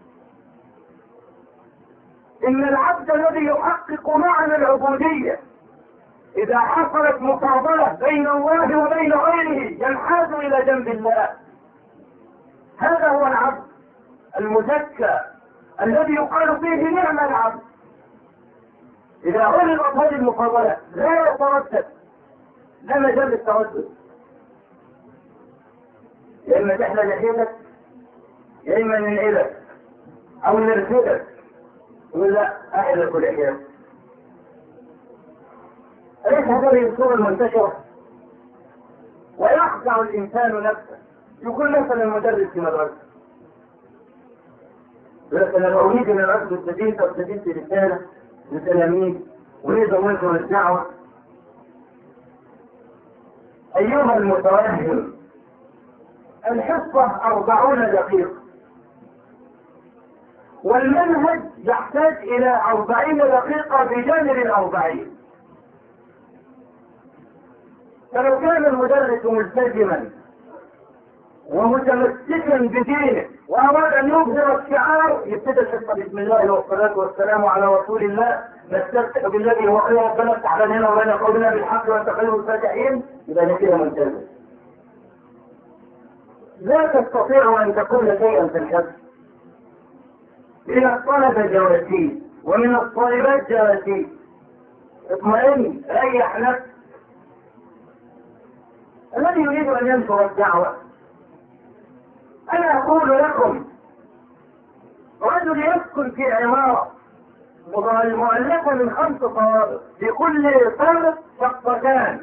إن العبد الذي يحقق معنى العبودية إذا حصلت مفاضلة بين الله وبين غيره ينحاز إلى جنب الله. هذا هو العبد المزكى الذي يقال فيه نعم العبد. إذا غلبت هذه المفاضلة لا يتردد، لا مجال للتردد، يا إما تحلى لحيتك يا إما ننقلك أو نرفدك. يقول لا أحلك لحيتك. أليس هذه الصورة المنتشرة؟ ويخدع الإنسان نفسه، يقول مثلا المدرس في مدرسة يقول لك أنا أريد أن أرد الجديد رسالة للتلاميذ أريد أن أنشر الدعوة. أيها المتوهم، الحصة 40 دقيقة والمنهج يحتاج إلى 40 دقيقة بجانب 40. فلو كان المدرس ملتزما ومتمسكا بدينه وأراد أن يظهر الشعار يبتدى الحصة بسم الله والصلاة والسلام على رسول الله نستفتح بالذي هو خير ربنا افتح لنا وبين قولنا بالحق وانت خير الفاتحين، يبقى كده ملتزم. لا تستطيع أن تقول شيئا في الحفظ. من الطلبة جواسيس ومن الطالبات جواسيس. اطمئن، ريح نفسك. الذي يريد أن ينشر الدعوة، أنا أقول لكم رجل يسكن في عمارة مؤلفة من 5 طوابق، في كل طابق شقتان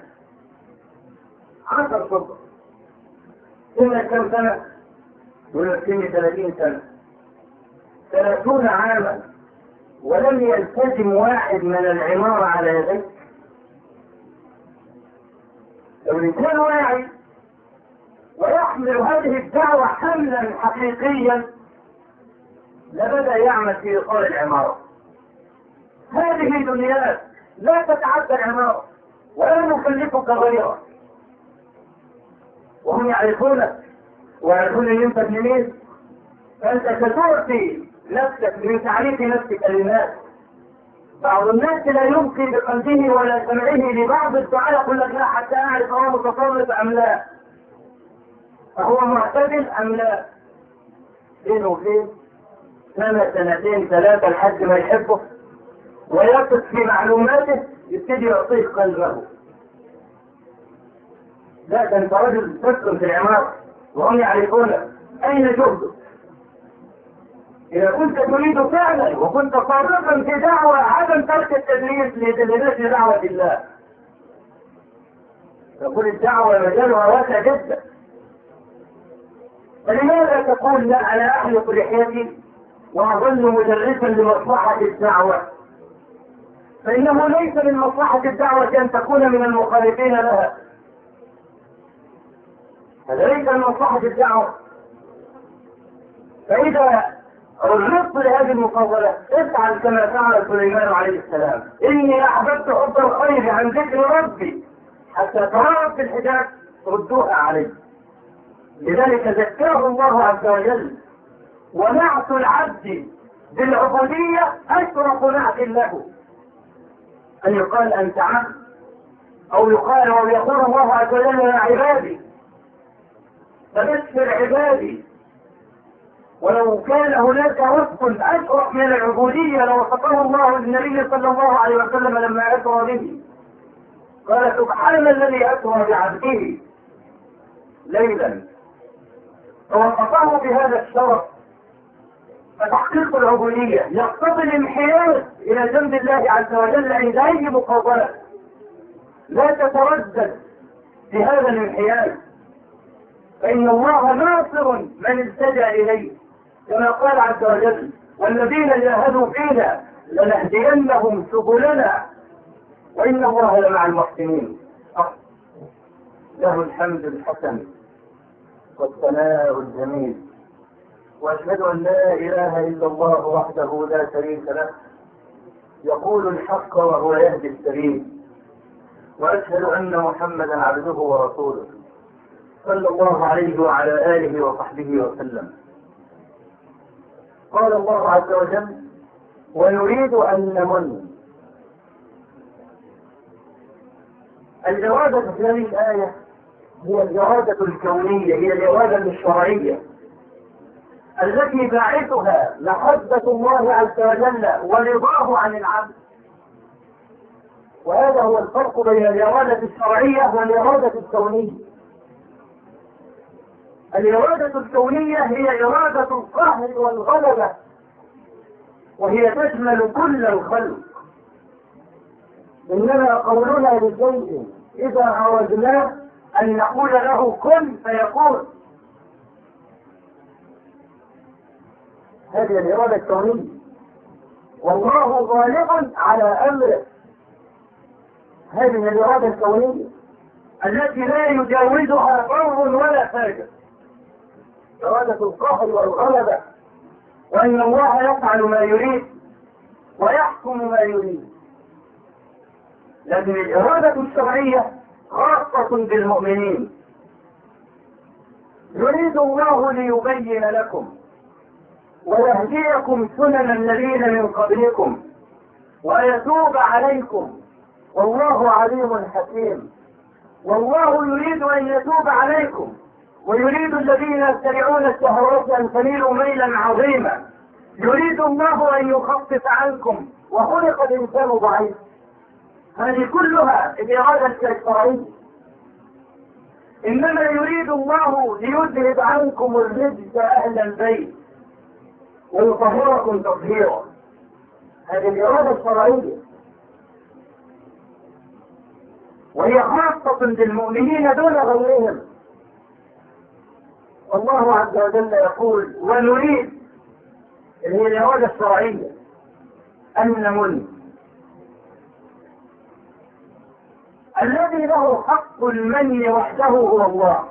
10 شقق. سنة كم سنة؟ يقول لك سنة 30 سنة، 30 عاما ولم يلتزم واحد من العمارة على يديه. لو الإنسان واعي ويحمل هذه الدعوة حملا حقيقيا لبدأ يعمل في إطار العمارة. هذه دنياك لا تتعدى العمارة ولا نكلفك غيرها، وهم يعرفونك ويعرفون ان انت ابن مين، فانت ستعطي نفسك من تعريف نفسك للناس. بعض الناس لا يلقي بقلبه ولا سمعه لبعض الدعاء يقول لك لا حتى اعرف هو متطرف ام لا، فهو معتدل ام لا، بينه وبين 2 2 3 لحد ما يحبه ويثق في معلوماته يبتدي يعطيه قلبه. لا، ده انت رجل تسكن في العمارة وهم يعرفونك. اين جهدك؟ اذا كنت تريد فعلا وكنت صادقا في دعوة عدم ترك التدليس لنشر دعوة الله، تقول الدعوة مجالها واسع جدا. فلماذا تقول لا انا احلق لحيتي واظل مدرسا لمصلحة الدعوة؟ فانه ليس من مصلحة الدعوة ان تكون من المخالفين لها، هذا ليس من مصلحة الدعوة. فإذا رغبت لهذه المفاضلة افعل كما فعل سليمان عليه السلام، إني أحببت حب الخير عن ذكر ربي حتى ترى في الحجاب ردوها عليه. لذلك ذكره الله عز وجل، ونعت العبد بالعبودية أشرف نعت له، أن يقال أنت عبد، أو يقال ويقول الله عز وجل يا عبادي فبشر عبادي. ولو كان هناك وصف أشرف من العبودية لوصفه الله للنبي صلى الله عليه وسلم لما أسرى به، قال سبحان الذي أسرى بعبده ليلا، فوصفه بهذا الشرف. فتحقيق العبودية يقتضي الانحياز إلى جنب الله عز وجل عند أي مقابلة، لا تتردد في هذا الانحياز، فإن الله ناصر من التجأ إليه، كما قال عز وجل والذين جاهدوا فينا لنهدينهم سبلنا وإن الله لمع المحسنين. له الحمد الحسن والثناء الجميل، وأشهد أن لا إله إلا الله وحده لا شريك له يقول الحق وهو يهدي السبيل، وأشهد أن محمدا عبده ورسوله صلى الله عليه وعلى آله وصحبه وسلم. قال الله عز وجل ونريد أن نمن. الإرادة في هذه الآية هي الإرادة الكونية، هي الإرادة الشرعية التي باعثها محبة الله عز وجل ورضاه عن العبد. وهذا هو الفرق بين الإرادة الشرعية والإرادة الكونية. الإرادة الكونية هي إرادة القهر والغلبة، وهي تشمل كل الخلق إنما قولنا لشيء إذا أردناه أن نقول له كن فيكون. هذه الإرادة الكونية، والله غالب على أمره. هذه الإرادة الكونية التي لا يجاوزها قوم ولا فاجر، إرادة القهر والغلبة، وأن الله يفعل ما يريد ويحكم ما يريد. لكن الإرادة الشرعية خاصة بالمؤمنين. يريد الله ليبين لكم ويهديكم سنن الذين من قبلكم ويتوب عليكم، والله عليم حكيم. والله يريد أن يتوب عليكم، ويريد الذين يتبعون الشهوات أن تميلوا ميلا عظيما. يريد الله أن يخفف عنكم، وخلق الإنسان ضعيف. هذه كلها الإرادة الشرعية. إنما يريد الله ليذهب عنكم الرجس أهل البيت ويطهركم تطهيرا. هذه الإرادة الشرعية، وهي خاصة بالمؤمنين دون غيرهم. الله عز وجل يقول ونريد، هي الإرادة الشرعية، أن نمن. الذي له حق المن وحده هو الله.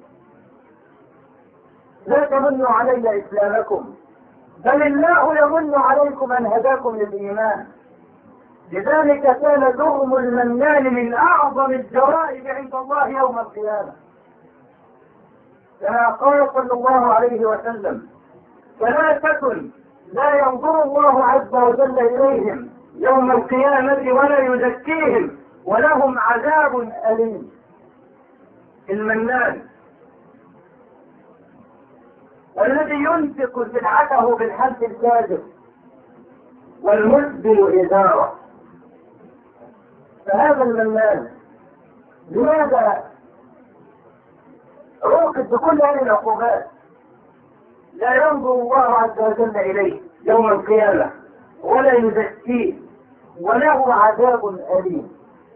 لا تمنوا علي إسلامكم، بل الله يمن عليكم أن هداكم للإيمان. لذلك كان جرم المنان من أعظم الجرائم عند الله يوم القيامة، كما قال صلى الله عليه وسلم: ثلاثة لا ينظر الله عز وجل إليهم يوم القيامة ولا يزكيهم ولهم عذاب أليم. المنان، والذي ينفق سلعته بالحلف الكاذب، والمسبل إزاره. فهذا المنان لماذا عوقب بكل هذه العقوبات؟ لا ينظر الله عز وجل إليه يوم القيامة ولا يزكيه وله عذاب أليم.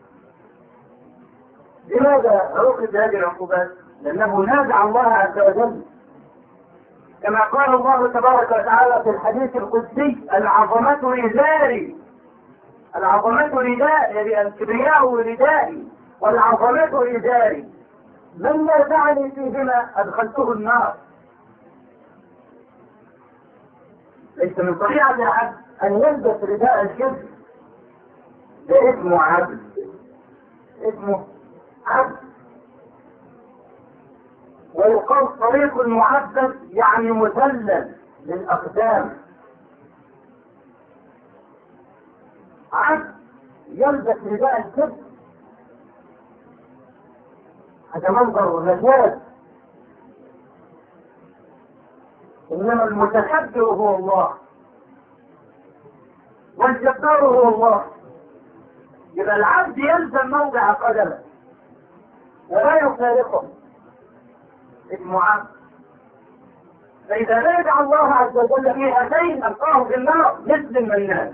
لماذا عوقب هذه العقوبات؟ لأنه نازع الله عز وجل، كما قال الله تبارك وتعالى في الحديث القدسي: العظمة إزاري. العظمة ردائي، الكبرياء ردائي، والعظمة إزاري. من نازعني فيهما أدخلته النار. ليس من طبيعة العبد أن يلبس رداء الكبر. ده اسمه عبد، اسمه عبد. ويقال طريق المعبد يعني مثلل للأقدام. عبد يلبس رداء الكبر، هذا منظر نجاة. إنما المتكبر هو الله، والجبار هو الله. يبقى العبد يلزم موضع قدمه ولا يفارقه، اسمه عبد. فإذا لا يدع الله عز وجل في هاتين ألقاه في النار مثل المنان.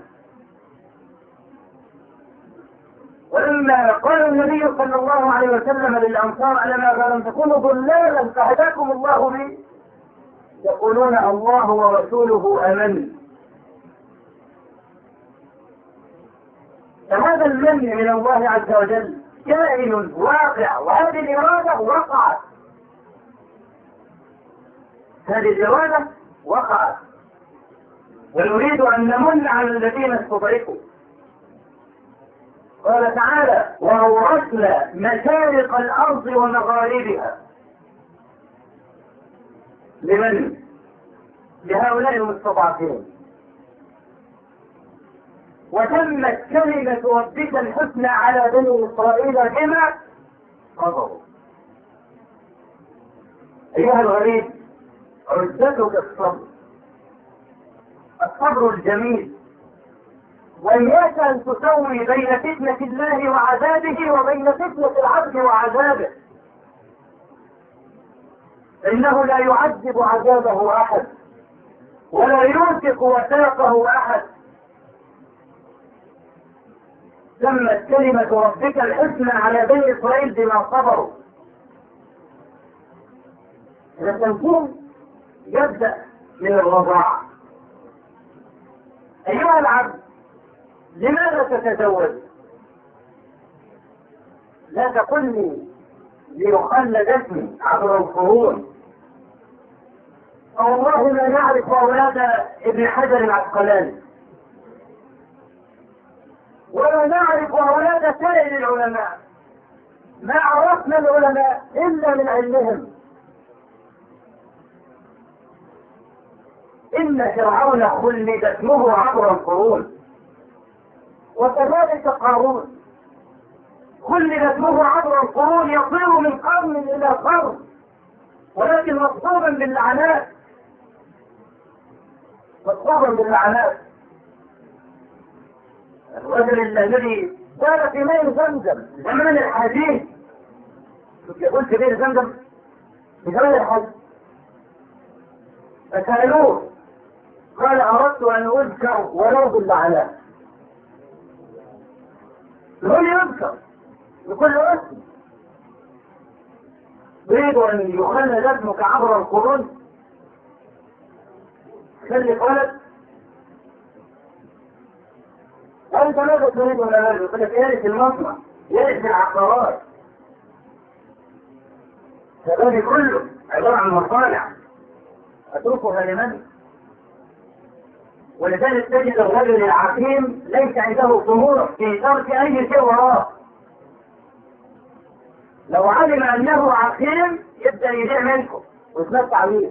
ولما قال النبي صلى الله عليه وسلم للأنصار: ألما لم تكونوا ضلالا فهداكم الله به، يقولون الله ورسوله أمن. فهذا المن من الله عز وجل كائن واقع، وهذه الإرادة وقعت. هذه الإرادة وقعت، ونريد أن نمن على الذين استضعفوا. قال تعالى: وأورثنا مشارق الأرض ومغاربها. لمن؟ لهؤلاء المستضعفين. وتمت كلمة ربك الحسنى على بني إسرائيل بما صبروا. أيها الغريب، عزتك الصبر، الصبر الجميل. وإياك أن تسوي بين فتنة الله وعذابه وبين فتنة العبد وعذابه، إنه لا يعذب عذابه أحد ولا يوثق وثاقه أحد. تمت كلمة ربك الحسنى على بني إسرائيل بما صبروا. التمكين يبدأ من الرضاعة. أيها العبد، لماذا تتزوج؟ لا تقل لي ليخلد اسمي عبر القرون. والله لا نعرف أولاد ابن حجر العسقلاني، ولا نعرف أولاد سائر العلماء. ما عرفنا العلماء إلا من علمهم. إن فرعون خلد اسمه عبر القرون، وكذلك قارون خلد اسمه عبر القرون، يطير من قرن إلى قرن، ولكن مصحوبا باللعنات، مصحوبا باللعنات. الرجل الذي سار في ماء زمزم زمن الحديث، قلت بئر زمزم في زمن الحديث، فسألوه قال أردت أن أذكر ولو باللعنات. يقول يذكر بكل اسم، تريد أن يخلد اسمك عبر القرون؟ خلف ولد؟ أنت ماذا تريد من هذا؟ يقول لك يرث المصنع، يرث العقارات. هذا كله عبارة عن مصانع أتركها لمن؟ ولذلك تجد الرجل العقيم ليس عنده طموح في ترك أي شيء وراه. لو علم أنه عقيم يبدأ يبيع منكم ويتمتع بيه.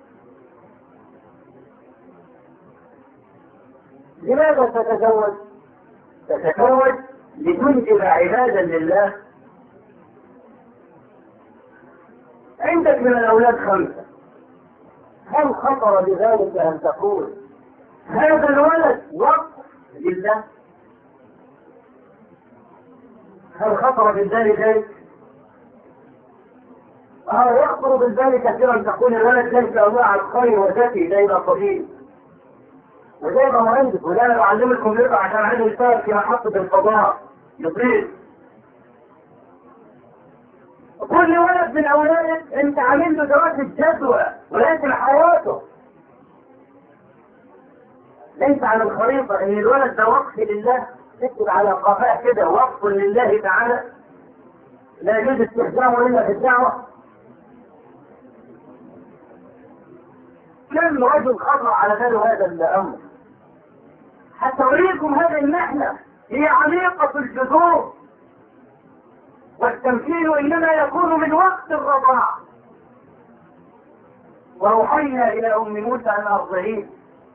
لماذا تتزوج؟ تتزوج لتنجب عبادا لله. عندك من الأولاد 5، هل خطر بذلك أن تقول هذا الولد وقف لله؟ هل خطر بذلك؟ يخطر بذلك كثيرا تقول الولد ليس الله على الخير وذكي زي ما طبيب وزي ما مهندس، ولا انا بعلم الكمبيوتر عشان عايز يشتغل في محطة الفضاء يطير. كل ولد من اولادك انت عامل له دراسة جدوى ولكن حياته ليس على الخريطة ان الولد ده وقف لله، تكتب على قفاه كده وقف لله تعالى، لا يجوز استخدامه الا في الدعوة. كم رجل خطر على باله هذا الامر؟ حتى أريكم هذه المحنة هي عميقة الجذور، والتمكين إنما يكون من وقت الرضاعة. وأوحينا إلى أم موسى أن أرضعيه.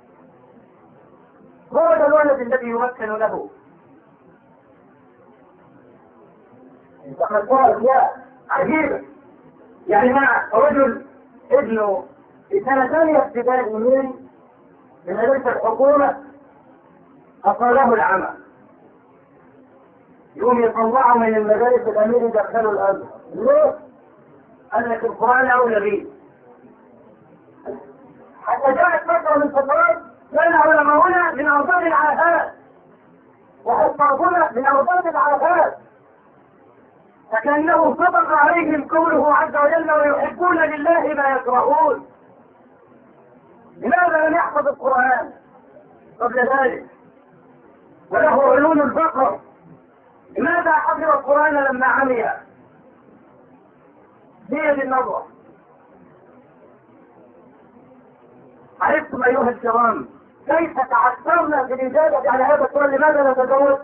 هو ده الولد الذي يمكن له. فقد لا عجيبة، يعني مع رجل ابنه في سنة ثانية ابتدائي من مدرسة الحكومة أصاله العمى، يقوم يطلعه من المدارس الأمير يدخله الأزهر. ليه؟ قال لك القرآن أولى به. حتى جاءت فترة من فترات كان علماؤنا من أرباب العافات وحفاظنا من أرباب العافات، فكأنه صدق عليهم قوله عز وجل ويحبون لله ما يكرهون. لماذا لم يحفظ القرآن قبل ذلك وله عيون البقر؟ لماذا حفظ القرآن لما عمي؟ هي بالنظرة. عرفتم أيها الكرام كيف تعثرنا في الإجابة على هذا السؤال لماذا نتزوج؟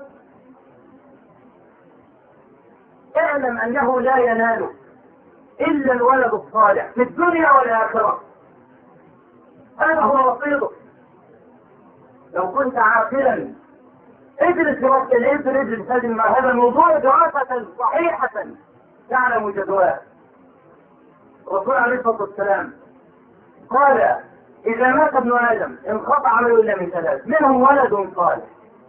اعلم أنه لا ينال إلا الولد الصالح في الدنيا والآخرة، هذا هو رصيده. لو كنت عاقلا ادرس دراسة ادرس هذا الموضوع دراسة صحيحة تعلم جدواه. الرسول عليه الصلاة والسلام قال إذا مات ابن آدم انقطع عمله إلا من 3، منهم ولد صالح.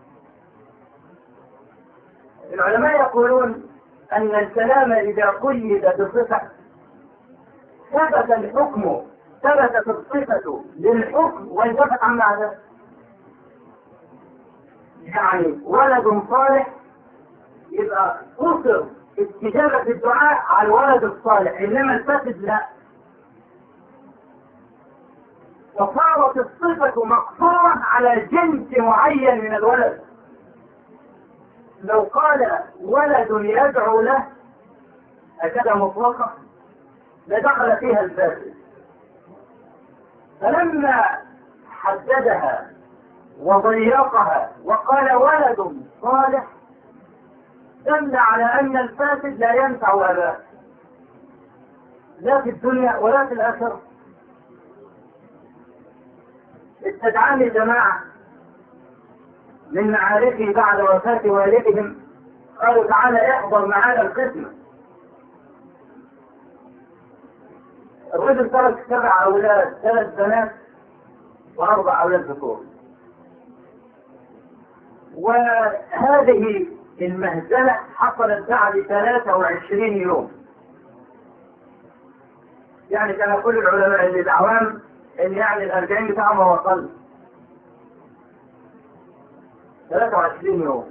العلماء يقولون أن الكلام إذا قيد بصفة ثبت الحكم، ثبتت الصفة للحكم وانتفت عن معناه. يعني ولد صالح يبقى قصر استجابة الدعاء على الولد الصالح، إنما الفاسد لا. فصارت الصفة مقصورة على جنس معين من الولد. لو قال ولد يدعو له هكذا مطلقة لدخل فيها الفاسد. فلما حددها وضيقها وقال ولد صالح دل على أن الفاسد لا ينفع أباه لا في الدنيا ولا في الآخرة. استدعاني جماعة من معارفي بعد وفاة والدهم، قالوا تعالى احضر معانا القسمة. الرجل ترك 7 أولاد، 3 بنات و4 أولاد ذكور. وهذه المهزلة حصلت بعد 23 يوم. يعني كان كل العلماء اللي دعوان ان يعني ال40 بتاعهم هو اقل. 23 يوم.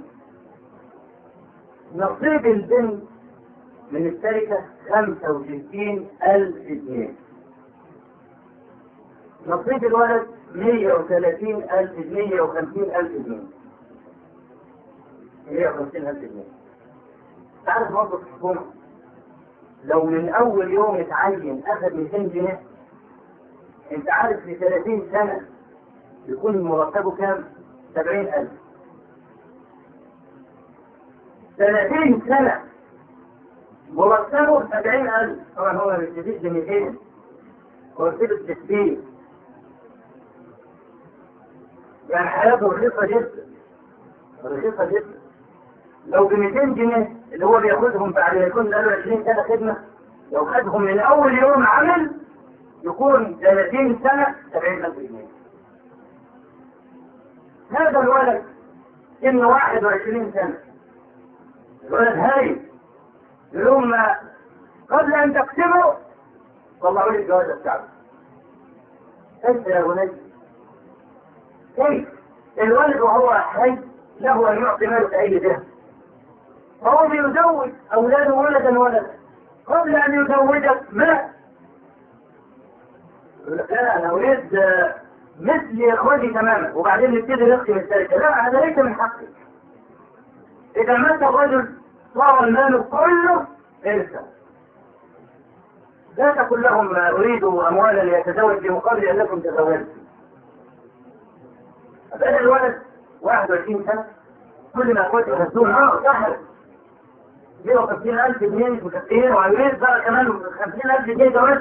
نصيب البنت من التركة 65,000 جنيه. نصيب الولد 130,000 جنيه، 150,000 جنيه. 150,000 جنيه. تعرف موظف الحكومة لو من أول يوم اتعين أخذ 200 جنيه، أنت عارف في 30 سنة يكون مرتبه كام؟ 70,000. 30 سنة مرتبه 70,000. طبعا هو ما بيستفيدش ب 200، هو بيستفيد 60. يعني حياته رخيصة جدا، رخيصة جدا. لو ب 200 جنيه اللي هو بياخدهم بعد ما يكون له 20 سنة خدمة، لو خدهم من أول يوم عمل يكون 30 سنة 70,000 جنيه. هذا الولد سنه 21 سنة، الولد هاي يوم قبل أن تقسموا طلعوا لي الجوازة بتاعته. أنت يا بني كيف الولد وهو حي له أن يعطي ماله لأي ذهب؟ فهو بيزوج أولاده ولدا قبل أن يزوجك مات. يقول لك لا أنا أريد مثل إخوتي تماما، وبعدين نبتدي نقسم التركة. لا، هذا ليس من حقك. إذا مات الرجل صار المال كله إرثا. لا تقل لهم أريد أموالا ليتزوج بمقابل أنكم تزوجتم. هذا الولد 21 سنة كل ما قلت يهزون سهل 150,000 جنيه مكفيين، وعايزين بقى كمان 50,000 جنيه جواز.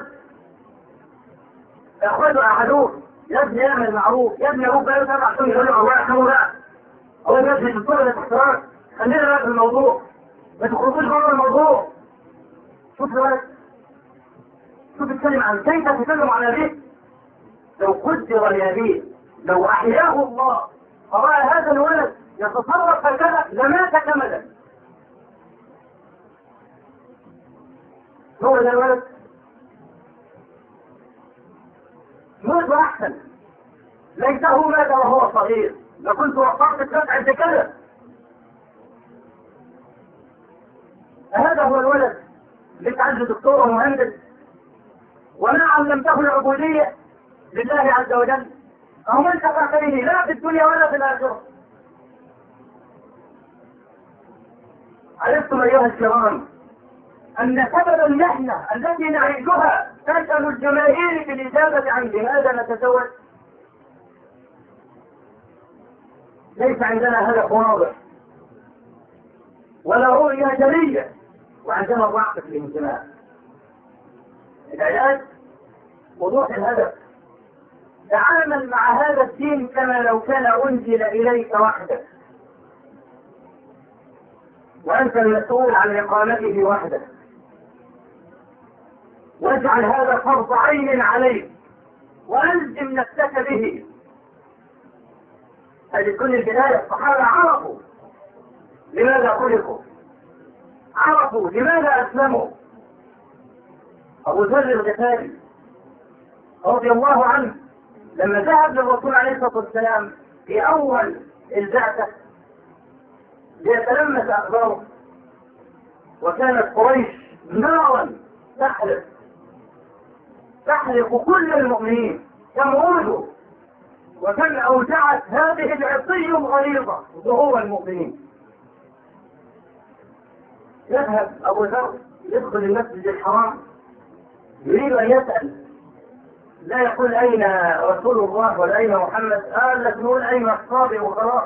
اخواته احدوه يا ابني اعمل معروف، يا ابني ابوك بقاله 7 سنين يقول له الله يرحمه بقى، هو يا ابني الصوره الاحترام، خلينا بقى في الموضوع، ما تخرجوش بره الموضوع. شوف الولد، شوف الكلمة عن كيف تتكلم عن أبيه. لو قدر لأبيه لو أحياه الله فرأى هذا الولد يتصرف هكذا لمات كمدا. هو ده الولد موت أحسن، ليته مات وهو صغير لكنت وفرت الفتح كذا. هذا هو الولد اللي عنده دكتور ومهندس وما علمته العبودية لله عز وجل، أو من تفاقيني لا في الدنيا ولا في الآخرة. عرفتم أيها الكرام أن سبب المحنة التي نعيشها تسأل الجماهير في الإجابة عن لماذا نتزوج؟ ليس عندنا هدف واضح ولا رؤية جلية، وعندنا ضعف في الانتماء. العلاج وضوح الهدف. تعامل مع هذا الدين كما لو كان أنزل إليك وحدك، وأنت المسؤول عن إقامته وحدك، واجعل هذا فرض عين عليك وألزم نفسك به. هذه كل البداية. الصحابة عرفوا لماذا خلقوا، عرفوا لماذا أسلموا. أبو ذر الغفاري رضي الله عنه لما ذهب للرسول عليه الصلاة والسلام في أول البعثة ليتلمس أخباره وكانت قريش نارا تحرق كل المؤمنين كم وكان أوجعت هذه العصي الغليظة ظهور المؤمنين. يذهب أبو ذر يدخل المسجد الحرام يريد أن يسأل، لا يقول أين رسول الله ولا أين محمد، قال لك نقول أين الصابئ وخلاص.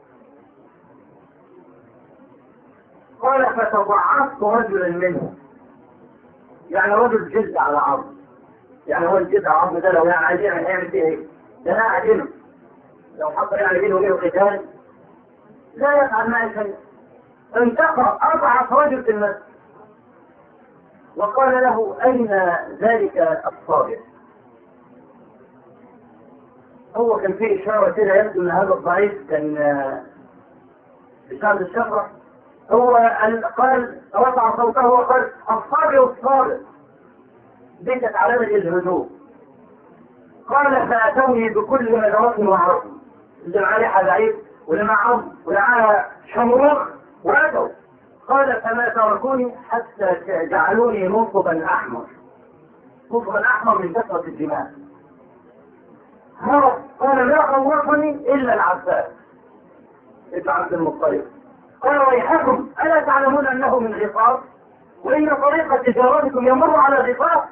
قال فتضعفت رجلا منهم، يعني رجل جلد على عظم، يعني هو الجلد على عظم ده لو يعني عايزين هيعمل فيه ايه؟ ده انا اعجنه لو حط يعني بينه وبينه قتال لا يفعل معي شيء. انتقى اضعف رجل في المسجد وقال له اين ذلك الصابئ؟ هو كان فيه اشاره كده يبدو ان هذا الضعيف كان بسبب الشفره. هو قال رفع صوته وقال الصابئ دي كانت علامه الهدوء. قال فاتوني بكل مدرسه وعظم، اللي معاه حبايب واللي معاه عظم واللي معاه شمروخ واتوا. قال فما تركوني حتى جعلوني مصبا احمر من كثره الدماء. هرب. قال لا خوفني الا العباس ابن عبد المطلب. قال ويحكم الا تعلمون انه من غفار وان طريق تجارتكم يمر على غفار؟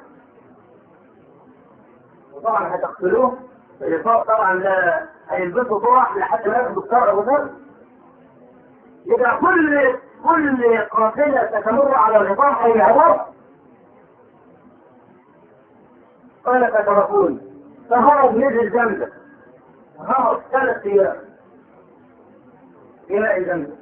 وطبعا هتقتلوه. غفار طبعا لا هيلبسوا طرح لحد ما ياخدوا الطار ابو ذر. يبقى كل قافله تتمر على غفار هيهرب. قال فتركوني فهرب نزل جنبه، هرب 3 ايام الى جنبه،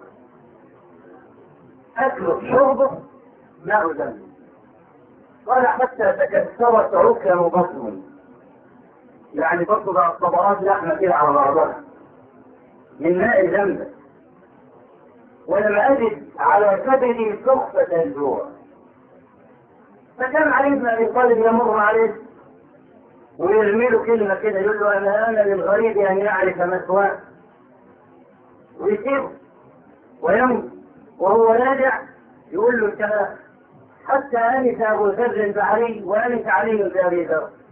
اكله شربه ماء جنبه. قال حتى تكسرت عكم بطنه، يعني بطنه طبقات لحمه كده على بعضها من ماء جنبه. ولم اجد على كبدي سخفه الجوع. فكان علي بن ابي طالب يمر عليه ويرمي له كلمه كده يقول له انا للغريب ان يعرف مثواه، ويسيبه ويمضي وهو راجع يقول له الكلام. حتى انس ابو ذر بعلي وانس علي بابي ذر.